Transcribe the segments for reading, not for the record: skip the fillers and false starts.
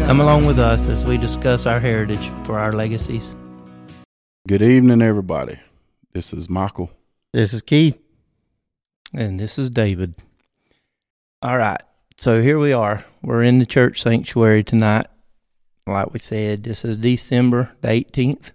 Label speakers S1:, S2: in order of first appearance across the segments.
S1: Come along with us as we discuss our heritage for our legacies.
S2: Good evening, everybody. This is Michael.
S3: This is Keith.
S1: And this is David. All right, so here we are. We're in the church sanctuary tonight. Like we said, this is December the 18th.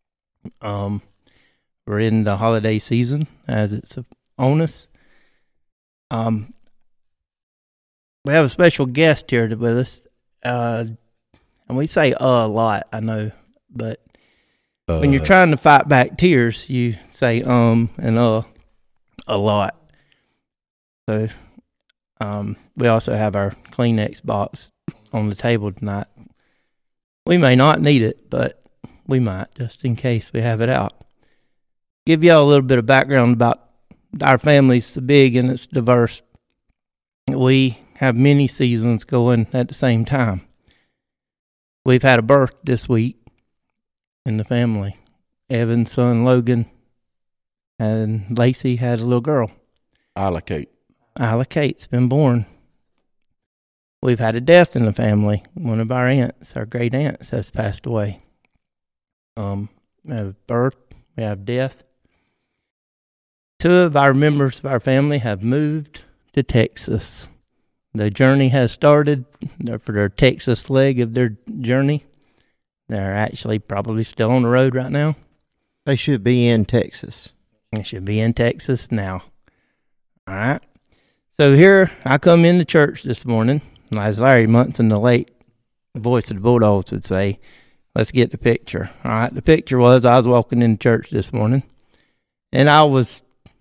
S1: We're in the holiday season as it's on us. We have a special guest here with us. And we say a lot, I know, but when you're trying to fight back tears, you say and a lot. So we also have our Kleenex box on the table tonight. We may not need it, but we might, just in case we have it out. Give y'all a little bit of background about our family. It's big and it's diverse. We have many seasons going at the same time. We've had a birth this week in the family. Evan's son, Logan, and Lacey had a little girl.
S2: Isla
S1: Kate's been born. We've had a death in the family. One of our aunts, our great aunts, has passed away. We have birth, we have death. Two of our members of our family have moved to Texas. The journey has started for their Texas leg of their journey. They're actually probably still on the road right now.
S3: They should be in Texas.
S1: They should be in Texas now. All right. So here I come into church this morning, as Larry Munson, the late voice of the Bulldogs, would say, let's get the picture. All right. The picture was I was walking into church this morning, and I was,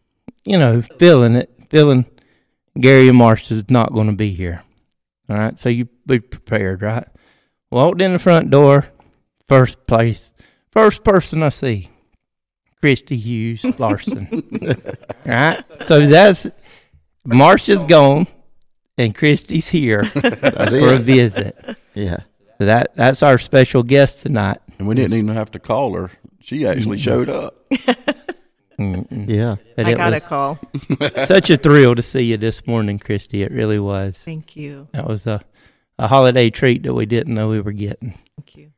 S1: feeling Gary and Marsh is not going to be here. All right, so you be prepared, right? Walked in the front door, first person I see, Christy Hughes Larson. All right, so that's Marsh is gone, and Christy's here for a visit.
S3: Yeah,
S1: so that's our special guest tonight.
S2: And we didn't even have to call her. She actually showed up.
S3: Yeah.
S4: I got a call.
S1: Such a thrill to see you this morning, Christy. It really was.
S4: Thank you.
S1: That was a holiday treat that we didn't know we were getting.
S4: Thank you.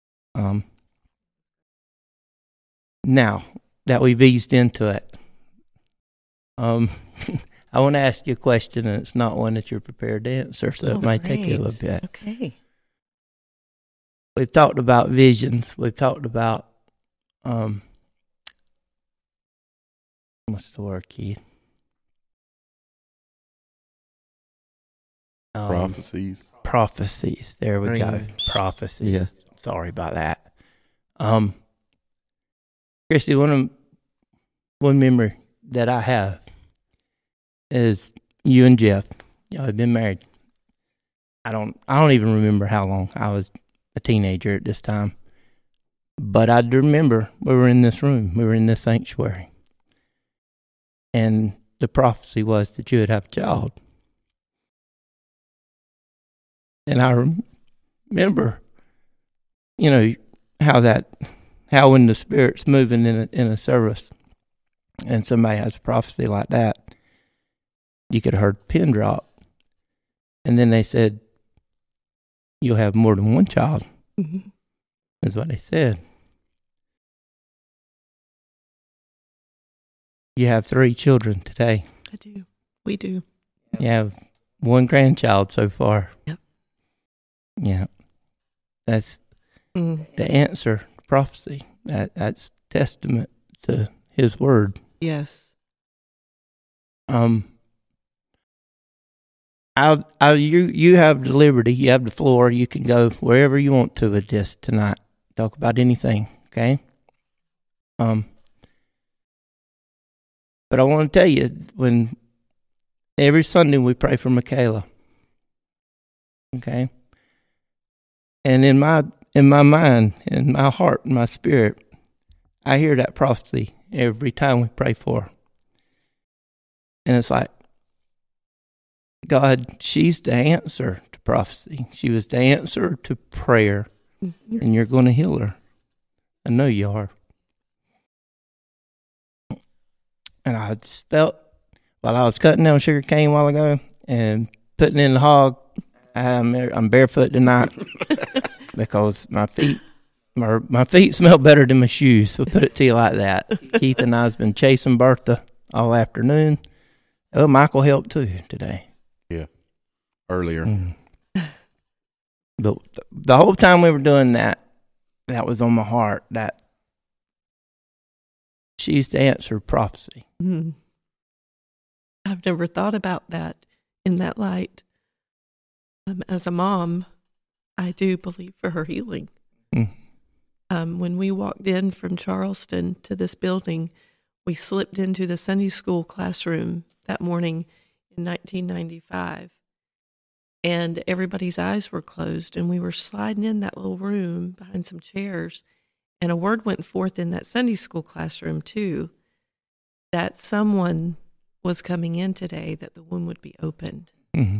S1: Now that we've eased into it, I want to ask you a question, and it's not one that you're prepared to answer, so it might take you a little bit.
S4: Okay.
S1: We've talked about visions. We've talked about what's the word, Keith? Prophecies. There we go. Prophecies.
S3: Yeah.
S1: Sorry about that. Christy, one memory that I have is you and Jeff. Y'all have been married. I don't even remember how long. I was a teenager at this time. But I do remember we were in this room. We were in this sanctuary. And the prophecy was that you would have a child. And I remember, how when the Spirit's moving in a service and somebody has a prophecy like that, you could have heard a pin drop. And then they said, you'll have more than one child.
S4: Mm-hmm.
S1: That's what they said. You have 3 children today.
S4: I do. We do.
S1: You have 1 grandchild so far.
S4: Yep.
S1: Yeah. That's the answer to prophecy. That's testament to His word.
S4: Yes.
S1: You have the liberty. You have the floor. You can go wherever you want to with this tonight. Talk about anything. Okay. But I want to tell you, when every Sunday we pray for Michaela, okay? And in my mind, in my heart, in my spirit, I hear that prophecy every time we pray for her. And it's like, God, she's the answer to prophecy. She was the answer to prayer, and you're going to heal her. I know you are. And I just felt, while I was cutting down sugar cane a while ago and putting in the hog, I'm barefoot tonight because my feet smell better than my shoes. We'll put it to you like that. Keith and I's been chasing Bertha all afternoon. Oh, Michael helped too today.
S2: Yeah, earlier.
S1: But the whole time we were doing that, that was on my heart, that she's the answer of prophecy.
S4: Mm-hmm. I've never thought about that in that light. As a mom, I do believe for her healing. When we walked in from Charleston to this building, we slipped into the Sunday school classroom that morning in 1995, and everybody's eyes were closed, and we were sliding in that little room behind some chairs, and a word went forth in that Sunday school classroom too, that someone was coming in today, that the womb would be opened.
S1: Mm-hmm.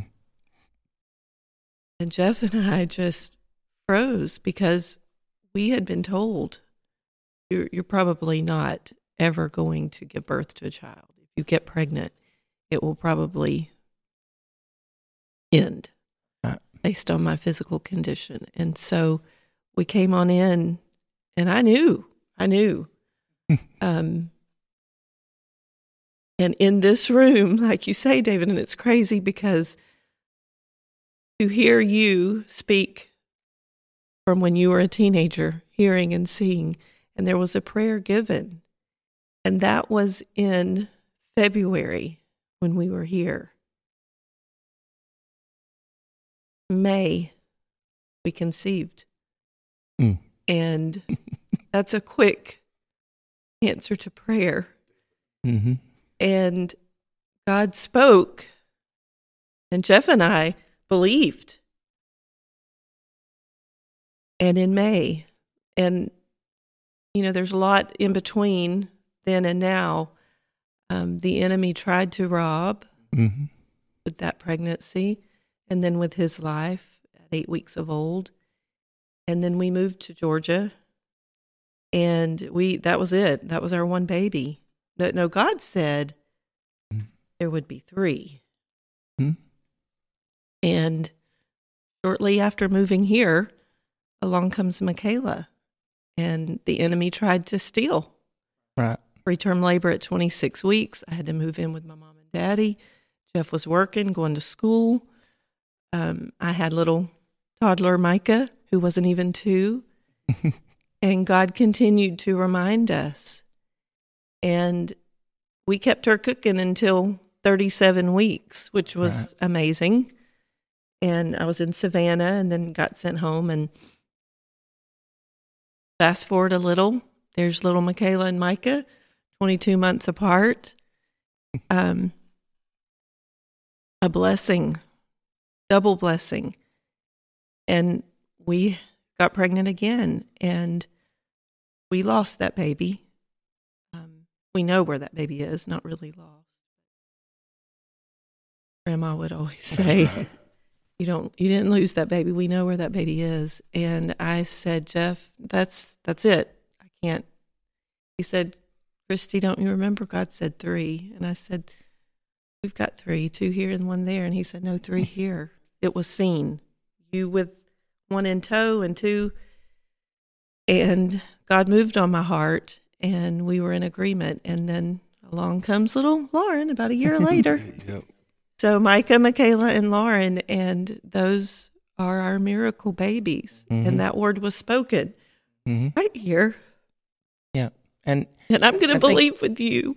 S4: And Jeff and I just froze because we had been told, you're probably not ever going to give birth to a child. If you get pregnant, it will probably end based on my physical condition. And so we came on in, and I knew. And in this room, like you say, David, and it's crazy because to hear you speak from when you were a teenager, hearing and seeing, and there was a prayer given, and that was in February when we were here. May, we conceived. And that's a quick answer to prayer.
S1: Mm-hmm.
S4: And God spoke, and Jeff and I believed. And in May, and there's a lot in between then and now. The enemy tried to rob with that pregnancy, and then with his life at 8 weeks of old. And then we moved to Georgia, and that was it. That was our one baby. No, God said there would be 3. And shortly after moving here, along comes Michaela, and the enemy tried to steal.
S1: Right.
S4: Preterm labor at 26 weeks. I had to move in with my mom and daddy. Jeff was working, going to school. I had little toddler Micah, who wasn't even 2. And God continued to remind us. And we kept her cooking until 37 weeks, which was amazing. And I was in Savannah and then got sent home. And fast forward a little, there's little Michaela and Micah, 22 months apart. A blessing, double blessing. And we got pregnant again, and we lost that baby. We know where that baby is, not really lost. Grandma would always say, you didn't lose that baby. We know where that baby is. And I said, Jeff, that's it. I can't. He said, Christy, don't you remember? God said 3. And I said, we've got 3, 2 here and 1 there. And he said, no, 3 here. It was seen. You with 1 in tow and 2. And God moved on my heart, and we were in agreement. And then along comes little Lauren about a year later.
S2: Yep.
S4: So Micah, Michaela, and Lauren, and those are our miracle babies. And that word was spoken right here.
S1: Yeah. And
S4: I'm going to believe with you.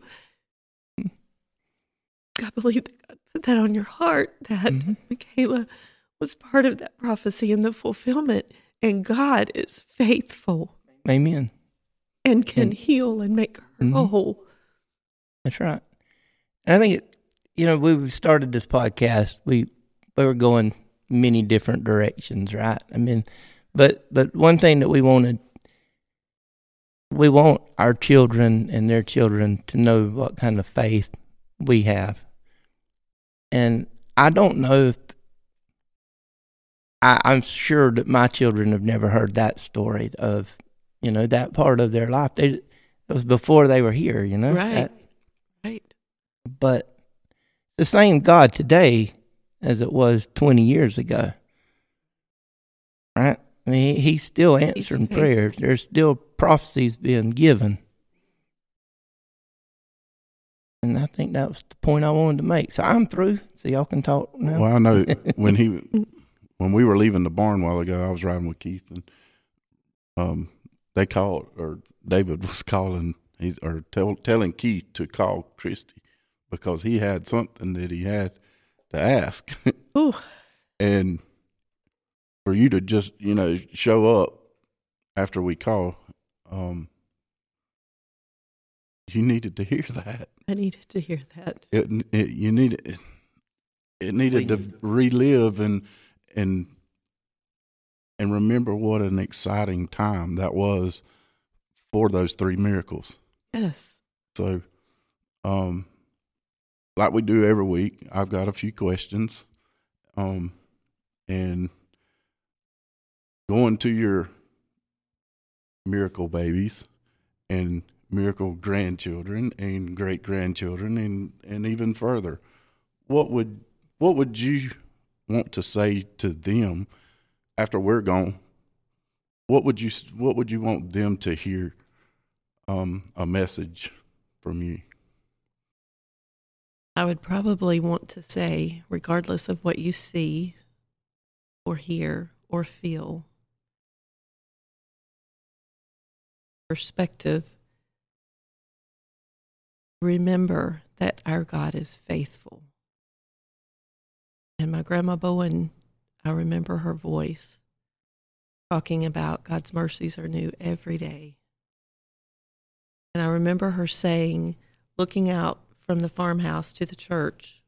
S4: I believe that God put that on your heart, that Michaela was part of that prophecy and the fulfillment. And God is faithful.
S1: Amen.
S4: And can heal and make her whole.
S1: That's right. And I think, we started this podcast. We were going many different directions, right? I mean, but one thing that we want our children and their children to know what kind of faith we have. And I don't know if I'm sure that my children have never heard that story of, that part of their life. It was before they were here,
S4: Right. Right.
S1: But the same God today as it was 20 years ago. right? I mean, he's still answering prayers. There's still prophecies being given. And I think that was the point I wanted to make. So I'm through. So y'all can talk now.
S2: Well, I know when we were leaving the barn a while ago, I was riding with Keith, and they called, or David was calling, telling Keith to call Christy because he had something that he had to ask.
S4: Ooh.
S2: And for you to just, show up after we call, you needed to hear that.
S4: I needed to hear that.
S2: It needed to relive and remember what an exciting time that was for those 3 miracles.
S4: Yes.
S2: So, like we do every week, I've got a few questions, and going to your miracle babies and miracle grandchildren and great grandchildren and even further, what would you want to say to them after we're gone? What would you want them to hear, a message from you?
S4: I would probably want to say, regardless of what you see or hear or feel, perspective, remember that our God is faithful. And my Grandma Bowen, I remember her voice talking about God's mercies are new every day. And I remember her saying, looking out from the farmhouse to the church,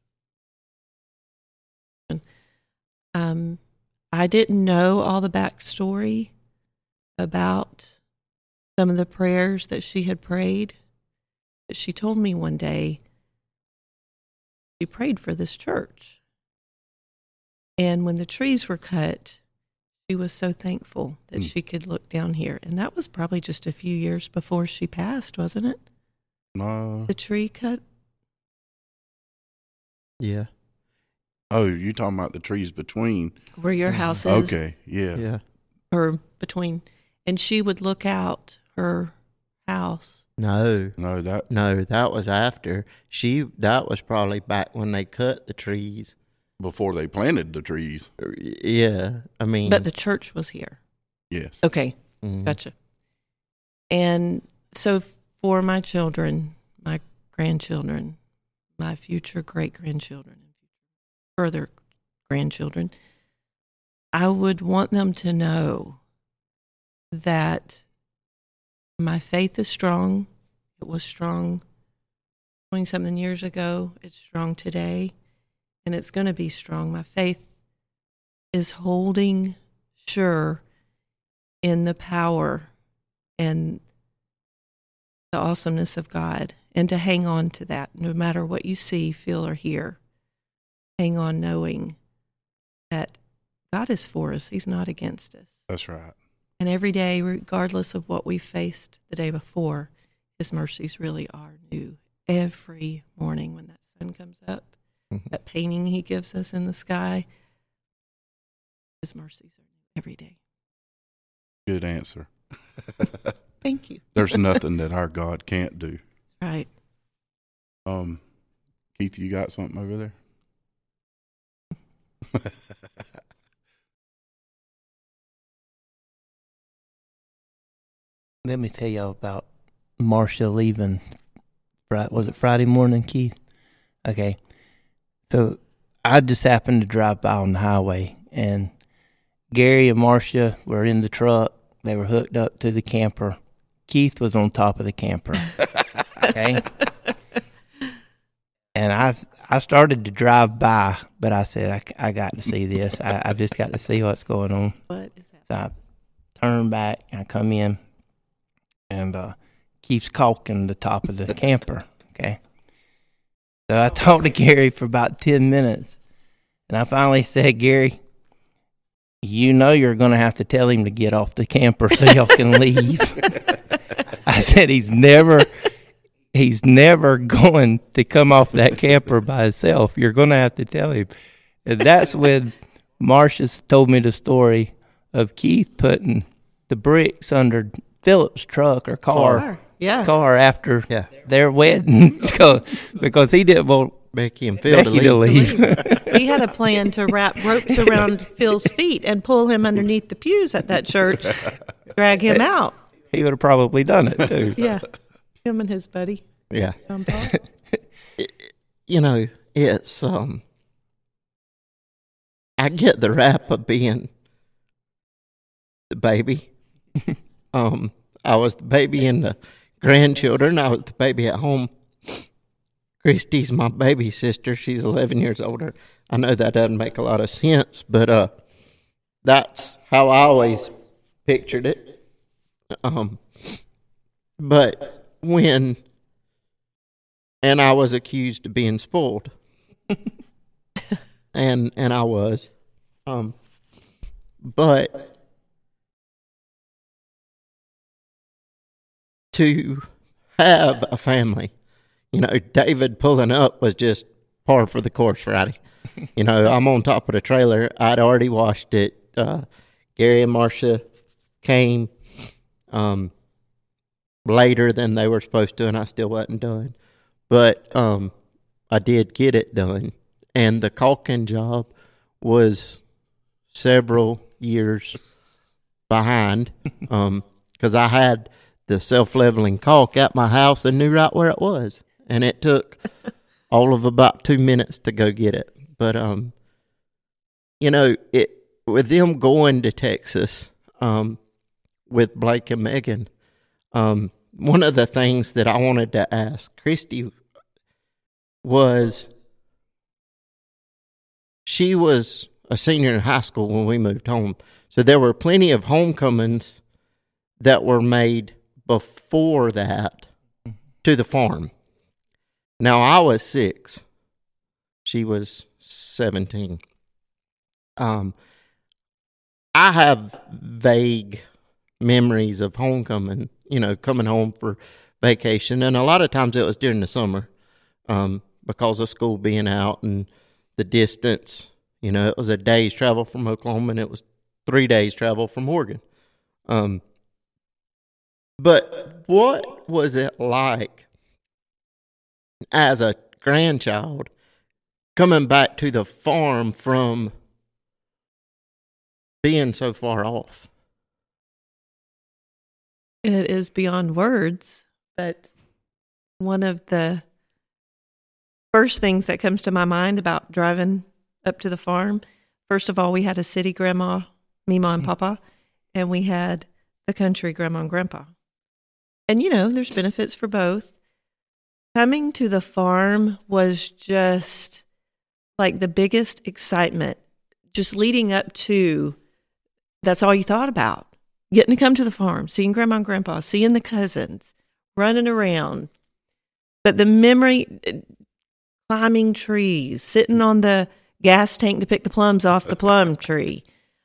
S4: I didn't know all the backstory about some of the prayers that she had prayed. But she told me one day she prayed for this church. And when the trees were cut, she was so thankful that she could look down here. And that was probably just a few years before she passed, wasn't it?
S2: No.
S4: The tree cut?
S3: Yeah.
S2: Oh, you're talking about the trees between
S4: Where your house is.
S2: Okay, yeah.
S3: Yeah.
S4: Or between. And she would look out her house.
S3: No,
S2: that
S3: was after. That was probably back when they cut the trees.
S2: Before they planted the trees.
S3: Yeah, I mean.
S4: But the church was here.
S2: Yes.
S4: Okay, Gotcha. And so for my children, my grandchildren, my future great-grandchildren, and further grandchildren, I would want them to know that my faith is strong. It was strong 20-something years ago. It's strong today, and it's going to be strong. My faith is holding sure in the power and the awesomeness of God, and to hang on to that no matter what you see, feel, or hear. Hang on knowing that God is for us. He's not against us.
S2: That's right.
S4: And every day, regardless of what we faced the day before, His mercies really are new. Every morning when that sun comes up, that painting He gives us in the sky, His mercies are new every day.
S2: Good answer.
S4: Thank you.
S2: There's nothing that our God can't do.
S4: Right.
S2: Keith, you got something over there?
S1: Let me tell y'all about Marcia leaving. Was it Friday morning, Keith? Okay. So I just happened to drive by on the highway, and Gary and Marcia were in the truck. They were hooked up to the camper. Keith was on top of the camper. Okay. And I started to drive by, but I said, I got to see this. I've just got to see what's going on.
S4: What is that?
S1: So I turned back, I come in, and Keith's caulking the top of the camper. Okay. So I talked to Gary for about 10 minutes, and I finally said, Gary, you know you're going to have to tell him to get off the camper so y'all can leave. I said he's never going to come off that camper by himself. You're going to have to tell him. And that's when Marcia told me the story of Keith putting the bricks under Philip's truck or car after
S3: Yeah.
S1: their wedding because he didn't want
S3: Becky and Phil
S1: Becky to leave.
S4: We had a plan to wrap ropes around Phil's feet and pull him underneath the pews at that church, drag him out.
S1: He would have probably done it too.
S4: Yeah, him and his buddy.
S3: Yeah.
S4: John Paul.
S3: It's I get the rap of being the baby. I was the baby and the grandchildren. I was the baby at home. Christy's my baby sister. She's 11 years older. I know that doesn't make a lot of sense, but that's how I always pictured it. But and I was accused of being spoiled. and I was. But to have a family, David pulling up was just par for the course Friday. I'm on top of the trailer. I'd already washed it. Gary and Marcia came later than they were supposed to, and I still wasn't done. But I did get it done. And the caulking job was several years behind because I had the self-leveling caulk at my house and knew right where it was. And it took all of about 2 minutes to go get it. But, with them going to Texas with Blake and Megan, one of the things that I wanted to ask Christy was, she was a senior in high school when we moved home. So there were plenty of homecomings that were made before that to the farm. Now, I was 6. She was 17. I have vague memories of homecoming, coming home for vacation. And a lot of times it was during the summer because of school being out and the distance. It was a day's travel from Oklahoma and it was 3 days travel from Oregon. But what was it like as a grandchild coming back to the farm from being so far off?
S4: It is beyond words, but one of the first things that comes to my mind about driving up to the farm, first of all, we had a city grandma, Mima and Papa, and we had the country grandma and grandpa. And, there's benefits for both. Coming to the farm was just like the biggest excitement, just leading up to, that's all you thought about. Getting to come to the farm, seeing grandma and grandpa, seeing the cousins, running around. But the memory, climbing trees, sitting on the gas tank to pick the plums off the plum tree,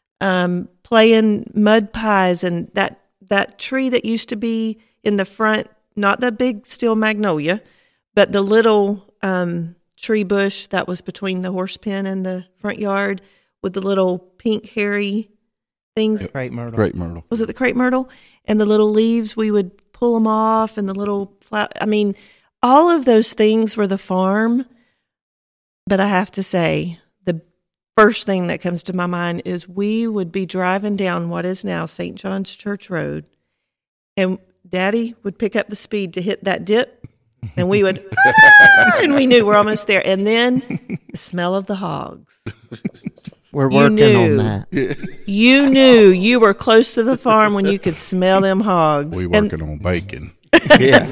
S4: playing mud pies, and that tree that used to be in the front, not the big steel magnolia, but the little tree bush that was between the horse pen and the front yard with the little pink hairy things.
S1: Crepe myrtle.
S2: Crepe myrtle.
S4: Was it the crepe myrtle? And the little leaves, we would pull them off, and the little flower. I mean, all of those things were the farm. But I have to say, the first thing that comes to my mind is we would be driving down what is now St. John's Church Road, and Daddy would pick up the speed to hit that dip, and we would, and we knew we're almost there. And then the smell of the hogs.
S3: We're working on that.
S4: You knew you were close to the farm when you could smell them hogs.
S2: We working on bacon.
S3: Yeah.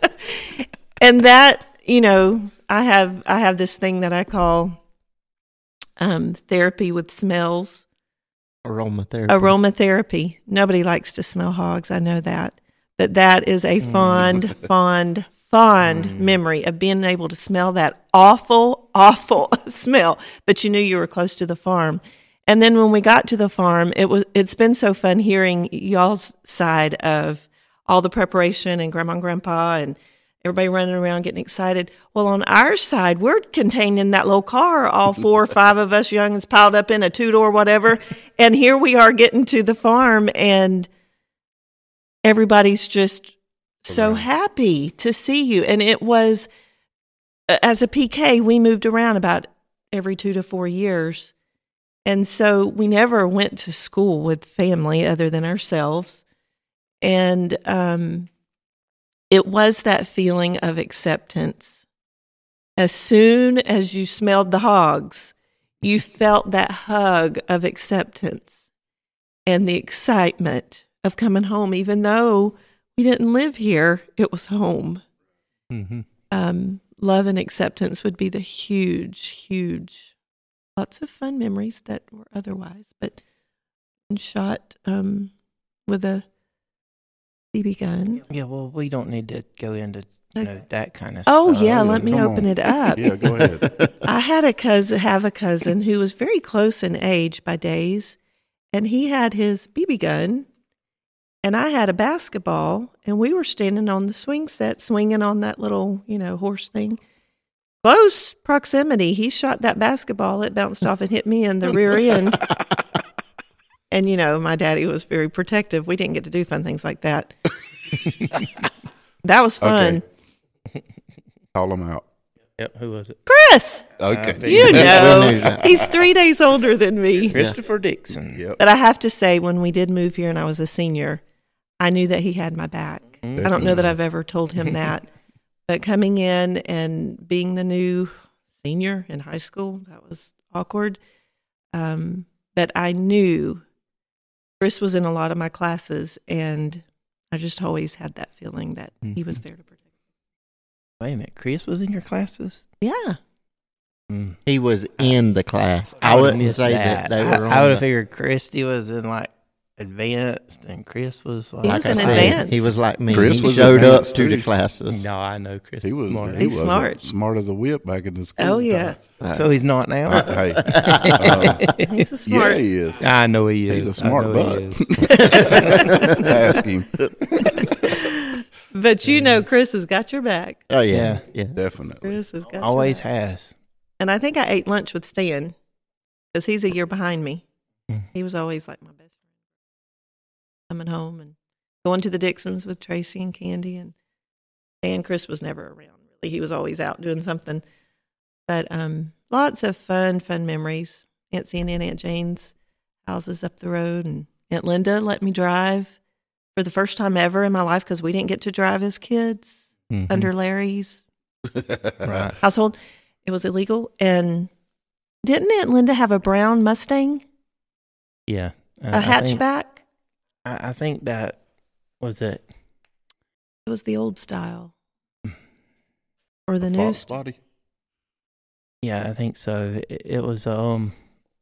S4: And that, I have this thing that I call therapy with smells. Aromatherapy. Nobody likes to smell hogs. I know that. But that is a fond memory of being able to smell that awful, awful smell. But you knew you were close to the farm. And then when we got to the farm, it's been so fun hearing y'all's side of all the preparation and grandma and grandpa and everybody running around getting excited. Well, on our side, we're contained in that little car, all 4 or 5 of us youngins piled up in a 2-door whatever. And here we are getting to the farm, and everybody's just so happy to see you. And it was, as a PK, we moved around about every 2 to 4 years. And so we never went to school with family other than ourselves. And it was that feeling of acceptance. As soon as you smelled the hogs, you felt that hug of acceptance and the excitement of coming home. Even though we didn't live here, it was home.
S1: Mm-hmm.
S4: Love and acceptance would be the huge, lots of fun memories that were otherwise, but shot with a BB gun.
S1: Yeah, well, we don't need to go into that kind of
S4: Oh,
S1: stuff.
S4: yeah,
S2: yeah,
S4: let me
S2: come
S4: open
S2: on.
S4: it up.
S2: Yeah, go ahead.
S4: I have a cousin who was very close in age by days, and he had his BB gun, and I had a basketball, and we were standing on the swing set, swinging on that little, horse thing. Close proximity. He shot that basketball. It bounced off and hit me in the rear end. And, my daddy was very protective. We didn't get to do fun things like that. That was fun.
S2: Okay. Call them out.
S1: Yep, who was it?
S4: Chris,
S2: Okay.
S4: you
S3: We knew
S4: know,
S3: that.
S4: he's 3 days older than me.
S1: Christopher Dixon.
S2: Yep.
S4: But I have to say, when we did move here and I was a senior, I knew that he had my back. I don't know that I've ever told him that. But coming in and being the new senior in high school, that was awkward. But I knew Chris was in a lot of my classes, and I just always had that feeling that he was there to protect me.
S1: Wait a minute, Chris was in your classes?
S4: Yeah.
S1: Mm.
S3: He was in the class. I
S1: would've
S3: wouldn't
S1: missed
S3: say that they were on
S1: I would have
S3: the-
S1: figured Christy was in advanced, and Chris was like.
S4: He
S3: Like
S4: was
S3: I
S4: in
S3: said,
S4: advance.
S3: he was like me.
S2: Chris
S3: he
S2: was
S3: showed up
S2: advanced,
S3: to the
S2: too.
S3: classes.
S1: No, I know Chris.
S2: He was
S1: smart.
S4: He's smart.
S2: smart as a whip back in the school.
S4: Oh, yeah.
S1: So he's not now.
S2: Hey,
S4: He's a
S2: yeah,
S4: smart.
S2: he is.
S1: I know he is.
S2: He's a smart
S1: I know
S2: butt.
S1: he is.
S2: Ask him.
S4: But Chris has got your back.
S3: Oh yeah,
S1: Yeah.
S3: yeah.
S2: Definitely.
S4: Chris has got your
S1: Always
S4: back.
S1: has.
S4: And I think I ate lunch with Stan because he's a year behind me.
S1: Mm.
S4: He was always like my best friend. Coming home and going to the Dixons with Tracy and Candy. And Chris was never around, really. He was always out doing something. But lots of fun memories. Aunt Sandy and Aunt Jane's houses up the road. And Aunt Linda let me drive for the first time ever in my life because we didn't get to drive as kids
S1: Mhm.
S4: under Larry's
S1: Right.
S4: household. It was illegal. And didn't Aunt Linda have a brown Mustang,
S1: Yeah.
S4: a hatchback?
S1: I think that was it.
S4: It was the old style. Or the new
S2: Fox
S4: style.
S2: body.
S1: Yeah, I think so. It was. I'm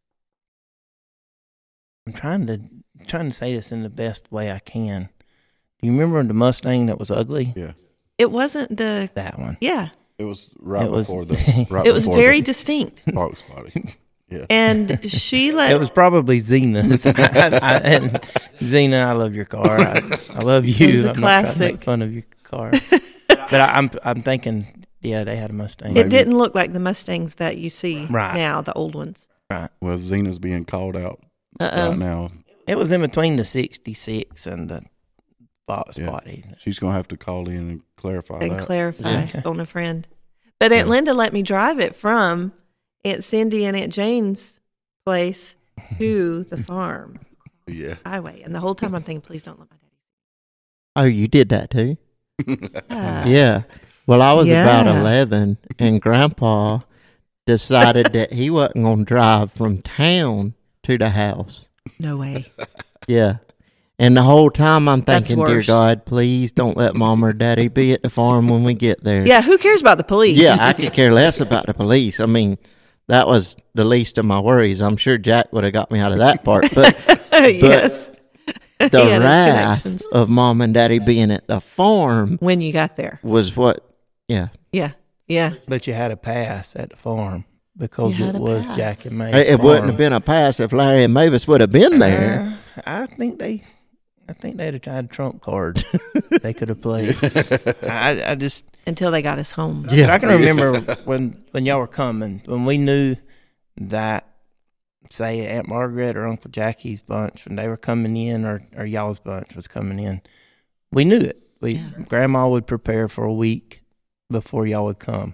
S1: trying to say this in the best way I can. Do you remember the Mustang that was ugly?
S2: Yeah.
S4: It wasn't the,
S1: That one.
S4: yeah.
S2: It was right
S1: It was-
S2: before the. Right
S4: It was
S2: before
S4: very
S2: the
S4: distinct.
S2: Fox body. Yeah.
S4: And she let,
S1: It was probably Zena's. And Zena, I love your car. I love you.
S4: It was a
S1: I'm not trying to
S4: classic.
S1: make fun of your car, but I'm thinking, yeah, they had a Mustang.
S4: it didn't look like the Mustangs that you see
S1: Right.
S4: now, the old ones.
S1: Right.
S2: Well, Zena's being called out
S4: Uh-oh.
S2: right now.
S1: It was in between the 66 and the Fox
S2: Yeah.
S1: body.
S2: She's gonna have to call in and clarify
S4: And
S2: that.
S4: clarify
S1: Yeah.
S4: on a friend. But Aunt
S2: Yeah.
S4: Linda let me drive it from Aunt Cindy and Aunt Jane's place to the farm
S2: Yeah.
S4: highway. And the whole time I'm thinking, please don't let my daddy
S3: Oh, you did that too?
S4: see.
S3: Yeah. Well, I was about
S4: Yeah.
S3: 11, and Grandpa decided that he wasn't going to drive from town to the house.
S4: No way.
S3: Yeah. And the whole time I'm
S4: That's
S3: thinking, dear
S4: worse.
S3: God, please don't let Mom or Daddy be at the farm when we get there.
S4: Yeah, who cares about the police?
S3: Yeah, I could care less about the police. I mean, that was the least of my worries. I'm sure Jack would have got me out of that part. But
S4: Yes.
S3: the
S4: He had his
S3: wrath
S4: connections.
S3: of Mom and Daddy being at the farm
S4: When you got there.
S3: was what, yeah.
S4: Yeah. Yeah.
S1: But you had a pass at the farm because
S4: You had
S1: it
S4: a
S1: was
S4: pass.
S1: Jack and May.
S3: It wouldn't have been a pass if Larry and Mavis would have been there.
S1: I think they'd have tried trump cards. They could have played. I just
S4: until they got us home.
S1: But I can remember when y'all were coming, when we knew that, say, Aunt Margaret or Uncle Jackie's bunch, when they were coming in, or y'all's bunch was coming in, we knew it. Grandma would prepare for a week before y'all would come.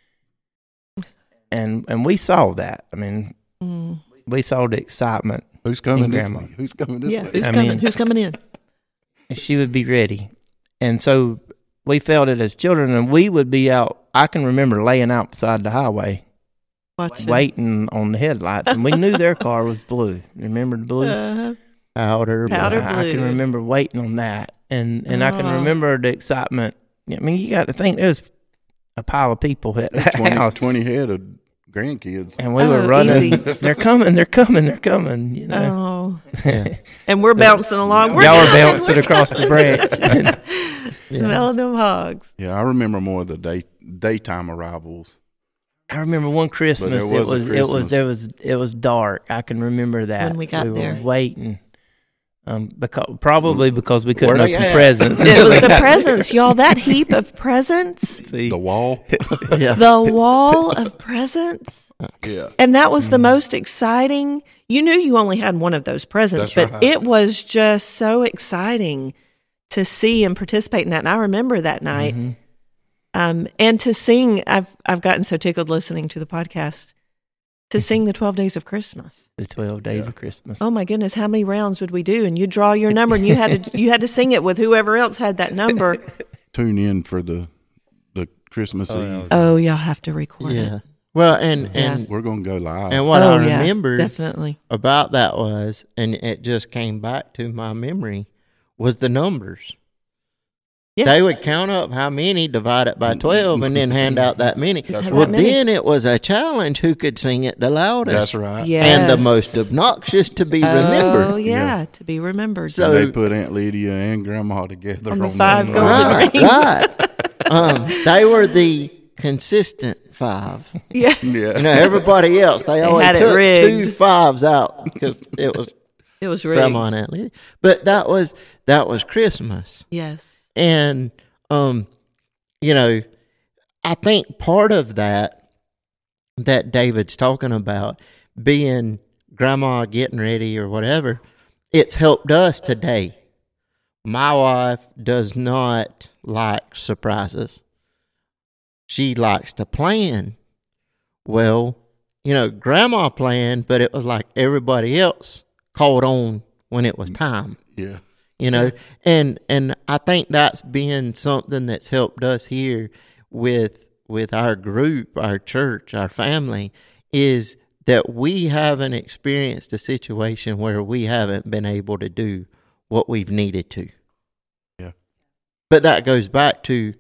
S1: And we saw that. I mean, we saw the excitement.
S2: Who's coming this
S1: Grandma.
S2: way? Who's coming this way?
S4: Who's coming in?
S1: And she would be ready. And so we felt it as children, and we would be out. I can remember laying out beside the highway, waiting on the headlights, and we knew their car was blue. Remember the blue?
S3: Powder blue.
S1: I can remember waiting on that, and I can remember the excitement. I mean, you got to think there's a pile of people at that house.
S2: 20 head of grandkids.
S1: And we were running.
S4: Easy.
S1: They're coming, you know.
S4: Oh. And we're bouncing along.
S1: Y'all are bouncing across the branch.
S4: Smelling them hogs.
S2: Yeah, I remember more of the daytime arrivals.
S1: I remember one Christmas. It was dark. I can remember that
S4: when we got there.
S1: Were waiting, because we couldn't open presents.
S4: It was the presents, y'all. That heap of presents.
S1: See?
S2: The wall.
S4: The wall of presents.
S2: Yeah.
S4: And that was the most exciting. You knew you only had one of those presents,
S2: That's
S4: but
S2: right.
S4: it was just so exciting to see and participate in that. And I remember that night.
S1: Mm-hmm.
S4: And to sing, I've gotten so tickled listening to the podcast, to sing the 12 Days of Christmas.
S1: The 12 Days of Christmas.
S4: Oh my goodness, how many rounds would we do? And you draw your number, and you had to sing it with whoever else had that number.
S2: Tune in for the Christmas Eve.
S4: Oh, y'all have to record it.
S3: Well, and
S2: We're going to go live.
S3: and what I
S4: yeah,
S3: remember
S4: definitely
S3: about that was, and it just came back to my memory, was the numbers.
S4: Yeah.
S3: They would count up how many, divide it by 12, and then hand out that many.
S2: That's
S3: Well,
S4: right.
S3: then it was a challenge who could sing it the loudest.
S2: That's right.
S4: Yes.
S3: And the most obnoxious to be remembered.
S4: Oh, yeah, to be remembered.
S3: So-
S2: They put Aunt Lydia and Grandma together
S4: On the
S2: one
S4: five
S2: night.
S4: golden
S3: Right. They were the consistent five.
S4: yeah.
S2: Yeah.
S3: You know, everybody else, they always
S4: had it
S3: took
S4: rigged.
S3: 2 5s out because it was
S4: It was rigged.
S3: Grandma and Aunt Lydia. But that was Christmas.
S4: Yes.
S3: And, you know, I think part of that David's talking about, being grandma getting ready or whatever, it's helped us today. My wife does not like surprises. She likes to plan. Well, you know, grandma planned, but it was like everybody else caught on when it was time.
S2: Yeah.
S3: You know, and I think that's been something that's helped us here with our group, our church, our family, is that we haven't experienced a situation where we haven't been able to do what we've needed to.
S2: Yeah.
S3: But that goes back to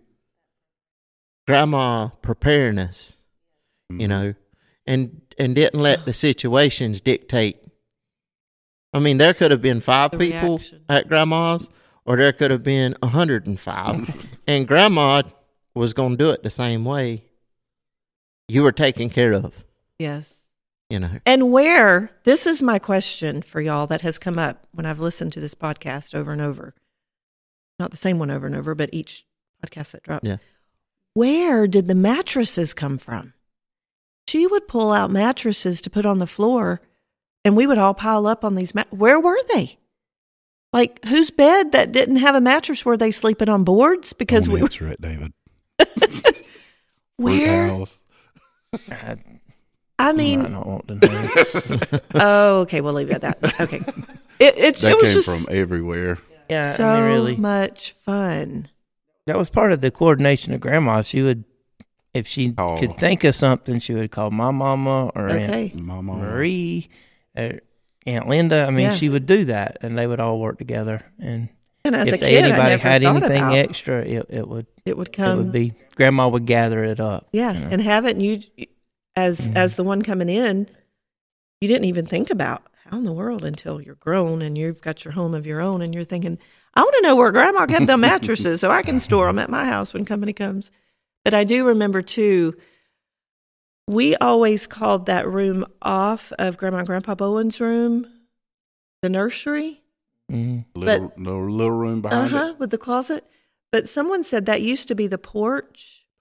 S3: grandma preparing us, you know, and didn't let the situations dictate. I mean, there could have been 5
S4: The
S3: people
S4: reaction.
S3: at grandma's, or there could have been 105, and grandma was going to do it the same way. You were taken care of,
S4: Yes.
S3: you know.
S4: And this is my question for y'all that has come up when I've listened to this podcast over and over. Not the same one over and over, but each podcast that drops.
S3: Yeah.
S4: Where did the mattresses come from? She would pull out mattresses to put on the floor, and we would all pile up on these where were they? Like, whose bed that didn't have a mattress? Were they sleeping on boards? Because
S2: Don't
S4: we
S2: answer it, David.
S4: where?
S2: House.
S4: I mean,
S1: I don't want to know.
S4: oh, okay, we'll leave it at that. Okay, it
S2: That
S4: was
S2: came
S4: just
S2: from everywhere.
S1: Yeah,
S4: so
S1: I mean, really,
S4: much fun.
S1: that was part of the coordination of Grandma. She would, if she
S2: Oh.
S1: could think of something, she would call my mama or
S4: Okay,
S1: Aunt
S2: Mama.
S1: Marie, or Aunt Linda. I mean,
S4: Yeah.
S1: she would do that, and they would all work together. And
S4: and as
S1: if
S4: a kid, I
S1: anybody
S4: never
S1: had
S4: thought
S1: anything
S4: about
S1: extra, it would
S4: it would
S1: it
S4: come.
S1: would be Grandma would gather it up.
S4: Yeah,
S1: you know.
S4: and have it. And you, as the one coming in, you didn't even think about how in the world until you're grown and you've got your home of your own, and you're thinking, I want to know where Grandma kept the mattresses so I can store them at my house when company comes. But I do remember too. We always called that room off of Grandma and Grandpa Bowen's room, the nursery.
S1: Mhm.
S2: Little room behind it.
S4: With the closet. But someone said that used to be the porch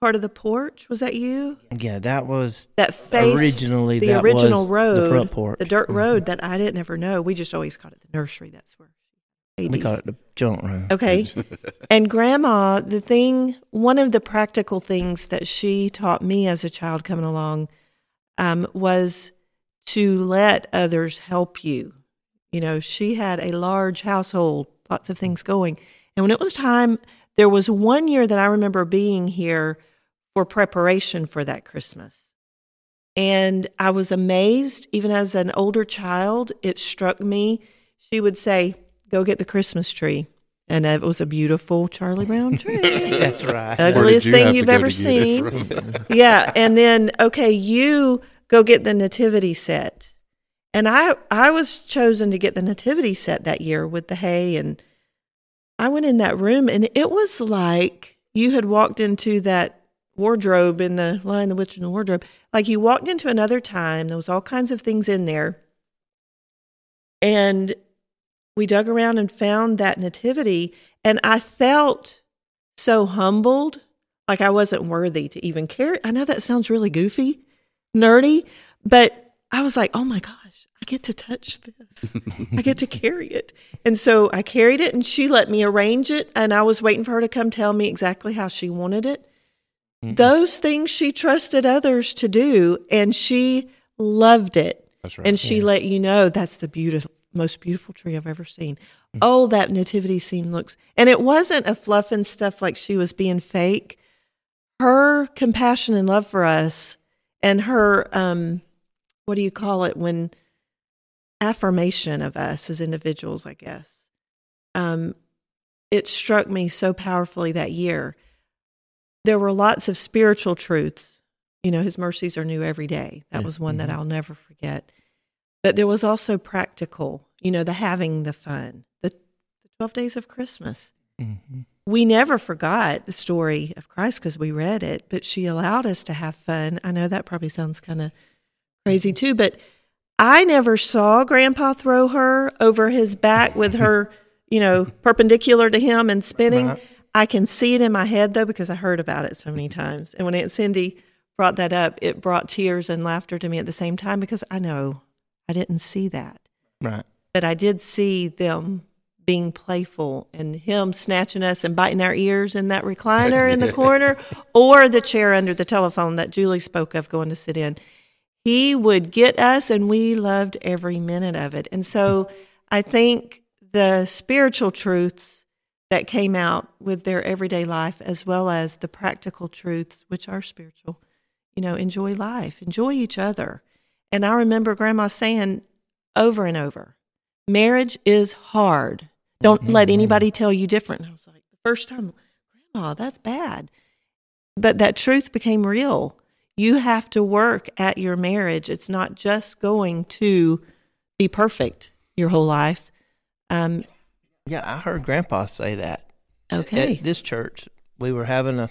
S4: part of the porch. Was that you?
S1: Yeah, that was
S4: That faced
S1: originally
S4: the
S1: that
S4: original
S1: was
S4: road,
S1: the front porch,
S4: the dirt road that I didn't ever know. We just always called it the nursery. That's where
S1: We
S4: babies.
S1: call it the junk room.
S4: Okay. And Grandma, one of the practical things that she taught me as a child coming along was to let others help you. You know, she had a large household, lots of things going. And when it was time, there was one year that I remember being here for preparation for that Christmas. And I was amazed, even as an older child, it struck me. She would say, "Go get the Christmas tree." And it was a beautiful Charlie Brown tree.
S1: That's right.
S4: Ugliest
S2: Where did you
S4: thing
S2: have
S4: you've
S2: to go
S4: ever
S2: to get it
S4: seen.
S2: from?
S4: Yeah. And then, okay, you go get the nativity set. And I was chosen to get the nativity set that year with the hay. And I went in that room, and it was like you had walked into that wardrobe in the Lion, the Witch, and the Wardrobe. Like you walked into another time. There was all kinds of things in there. And we dug around and found that nativity, and I felt so humbled, like I wasn't worthy to even carry. I know that sounds really goofy, nerdy, but I was like, oh my gosh, I get to touch this. I get to carry it. And so I carried it, and she let me arrange it, and I was waiting for her to come tell me exactly how she wanted it. Mm-hmm. Those things she trusted others to do, and she loved it.
S2: That's right.
S4: And she let you know that's the most beautiful tree I've ever seen. Oh, that nativity scene looks, and it wasn't a fluff and stuff like she was being fake. Her compassion and love for us, and her, what do you call it, when affirmation of us as individuals, I guess. It struck me so powerfully that year. There were lots of spiritual truths. You know, his mercies are new every day. That was one that I'll never forget. But there was also practical, you know, the having the fun, the 12 days of Christmas. Mm-hmm. We never forgot the story of Christ because we read it, but she allowed us to have fun. I know that probably sounds kind of crazy too, but I never saw Grandpa throw her over his back with her, you know, perpendicular to him and spinning. Right. I can see it in my head, though, because I heard about it so many times. And when Aunt Cindy brought that up, it brought tears and laughter to me at the same time because I know I didn't see that.
S1: Right.
S4: But I did see them being playful and him snatching us and biting our ears in that recliner in the corner or the chair under the telephone that Julie spoke of going to sit in. He would get us, and we loved every minute of it. And so I think the spiritual truths that came out with their everyday life, as well as the practical truths, which are spiritual, you know, enjoy life, enjoy each other. And I remember Grandma saying over and over, marriage is hard. Don't let anybody tell you different. And I was like, the first time, Grandma, that's bad. But that truth became real. You have to work at your marriage. It's not just going to be perfect your whole life.
S1: Yeah, I heard Grandpa say that.
S4: Okay.
S1: At this church, we were having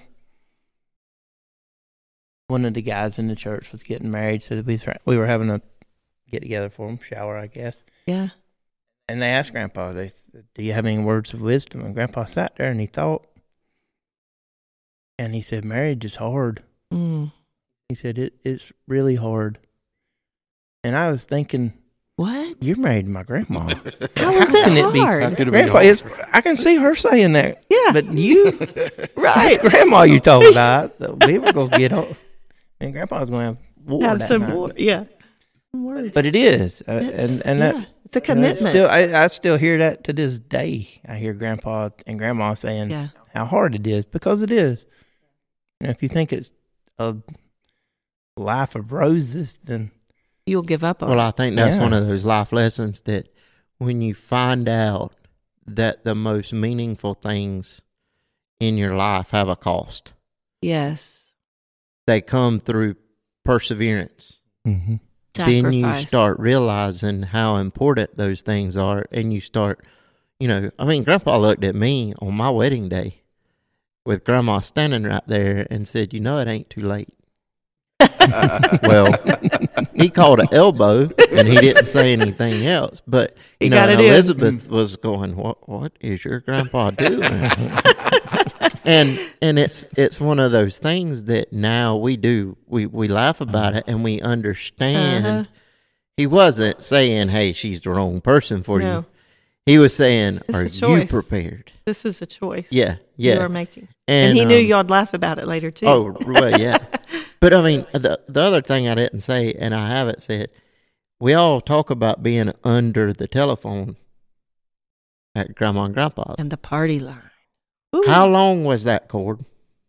S1: one of the guys in the church was getting married, so we were having a get-together for him, shower, I guess.
S4: Yeah.
S1: And they asked Grandpa, they said, do you have any words of wisdom? And Grandpa sat there and he thought, and he said, marriage is hard.
S4: Mm.
S1: He said, it's really hard. And I was thinking,
S4: what?
S1: You're married to my grandma.
S4: How is it hard?
S2: How could it
S1: Grandpa
S2: be hard?
S1: I can see her saying that.
S4: Yeah.
S1: But you,
S4: right.
S1: That's Grandma you talking about. We were going to get her. And Grandpa's going to
S4: have some
S1: night.
S4: more. Yeah. Some words.
S1: But it is. That,
S4: it's a commitment.
S1: I still hear that to this day. I hear Grandpa and Grandma saying how hard it is, because it is. You know, if you think it's a life of roses, then
S4: you'll give up on it.
S3: Well, I think that's one of those life lessons that when you find out that the most meaningful things in your life have a cost.
S4: Yes.
S3: They come through perseverance.
S1: Mm-hmm.
S3: Then you start realizing how important those things are, and you start, Grandpa looked at me on my wedding day with Grandma standing right there and said, it ain't too late. Well, he called an elbow, and he didn't say anything else. But Elizabeth was going, "What is your grandpa doing?" and it's one of those things that now we laugh about it and we understand.
S4: Uh-huh.
S3: He wasn't saying, "Hey, she's the wrong person for
S4: No.
S3: you." He was saying,
S4: It's
S3: "Are
S4: a
S3: you
S4: choice.
S3: prepared?"
S4: This is a choice.
S3: Yeah,
S4: You
S3: yeah.
S4: are making. And he knew y'all'd laugh about it later, too.
S3: Oh, well, yeah. But I mean, the other thing I didn't say, and I haven't said, we all talk about being under the telephone at Grandma and Grandpa's.
S4: And the party line. Ooh.
S3: How long was that cord?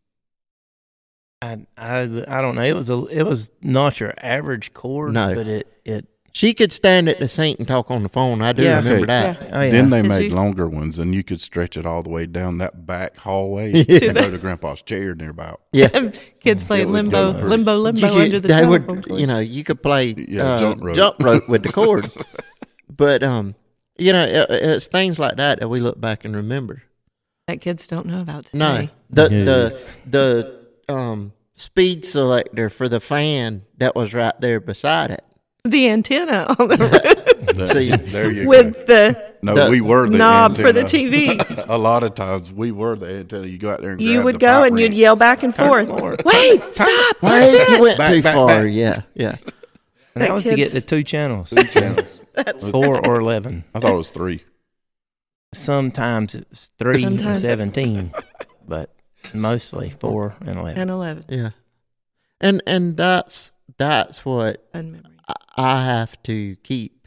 S1: I don't know. It was not your average cord,
S3: No.
S1: but it
S3: She could stand at the sink and talk on the phone. I do
S1: Yeah.
S3: remember
S2: Okay.
S3: that.
S4: Yeah.
S1: oh yeah.
S2: Then they
S4: Is
S2: made
S4: he-
S2: longer ones, and you could stretch it all the way down that back hallway
S3: Yeah.
S2: and go to Grandpa's chair nearby.
S3: Yeah.
S4: Kids playing
S2: It would
S4: limbo,
S2: go first.
S4: limbo
S3: You could-
S4: under the
S3: they
S4: telephone
S3: would,
S4: cord.
S3: you could play
S2: Yeah, jump
S3: jump
S2: rope.
S3: rope with the cord. But, it's things like that we look back and remember.
S4: That kids don't know about today.
S3: No, the speed selector for the fan that was right there beside it.
S4: The antenna on the roof
S3: See,
S2: There you
S4: with
S2: go.
S4: the
S2: No, we were the
S4: knob for the
S2: antenna.
S4: TV.
S2: A lot of times we were the antenna. You go out there and
S4: You
S2: grab
S4: would
S2: the
S4: go
S2: pipe
S4: and you'd
S2: wrench.
S4: yell back and forth. Wait, stop!
S3: Wait,
S4: That's
S3: you
S4: it.
S3: went
S2: Back,
S3: too
S2: back,
S3: far.
S2: back.
S3: Yeah, yeah.
S1: and that
S4: That
S1: was to get
S4: kid's-
S1: the 2 channels,
S2: Two channels.
S1: 4 or 11.
S2: I thought it was 3.
S1: Sometimes it was 3 and
S4: Sometimes.
S1: 17, but mostly 4 and 11.
S4: And 11.
S3: Yeah. And that's what
S4: Fun memories.
S3: I have to keep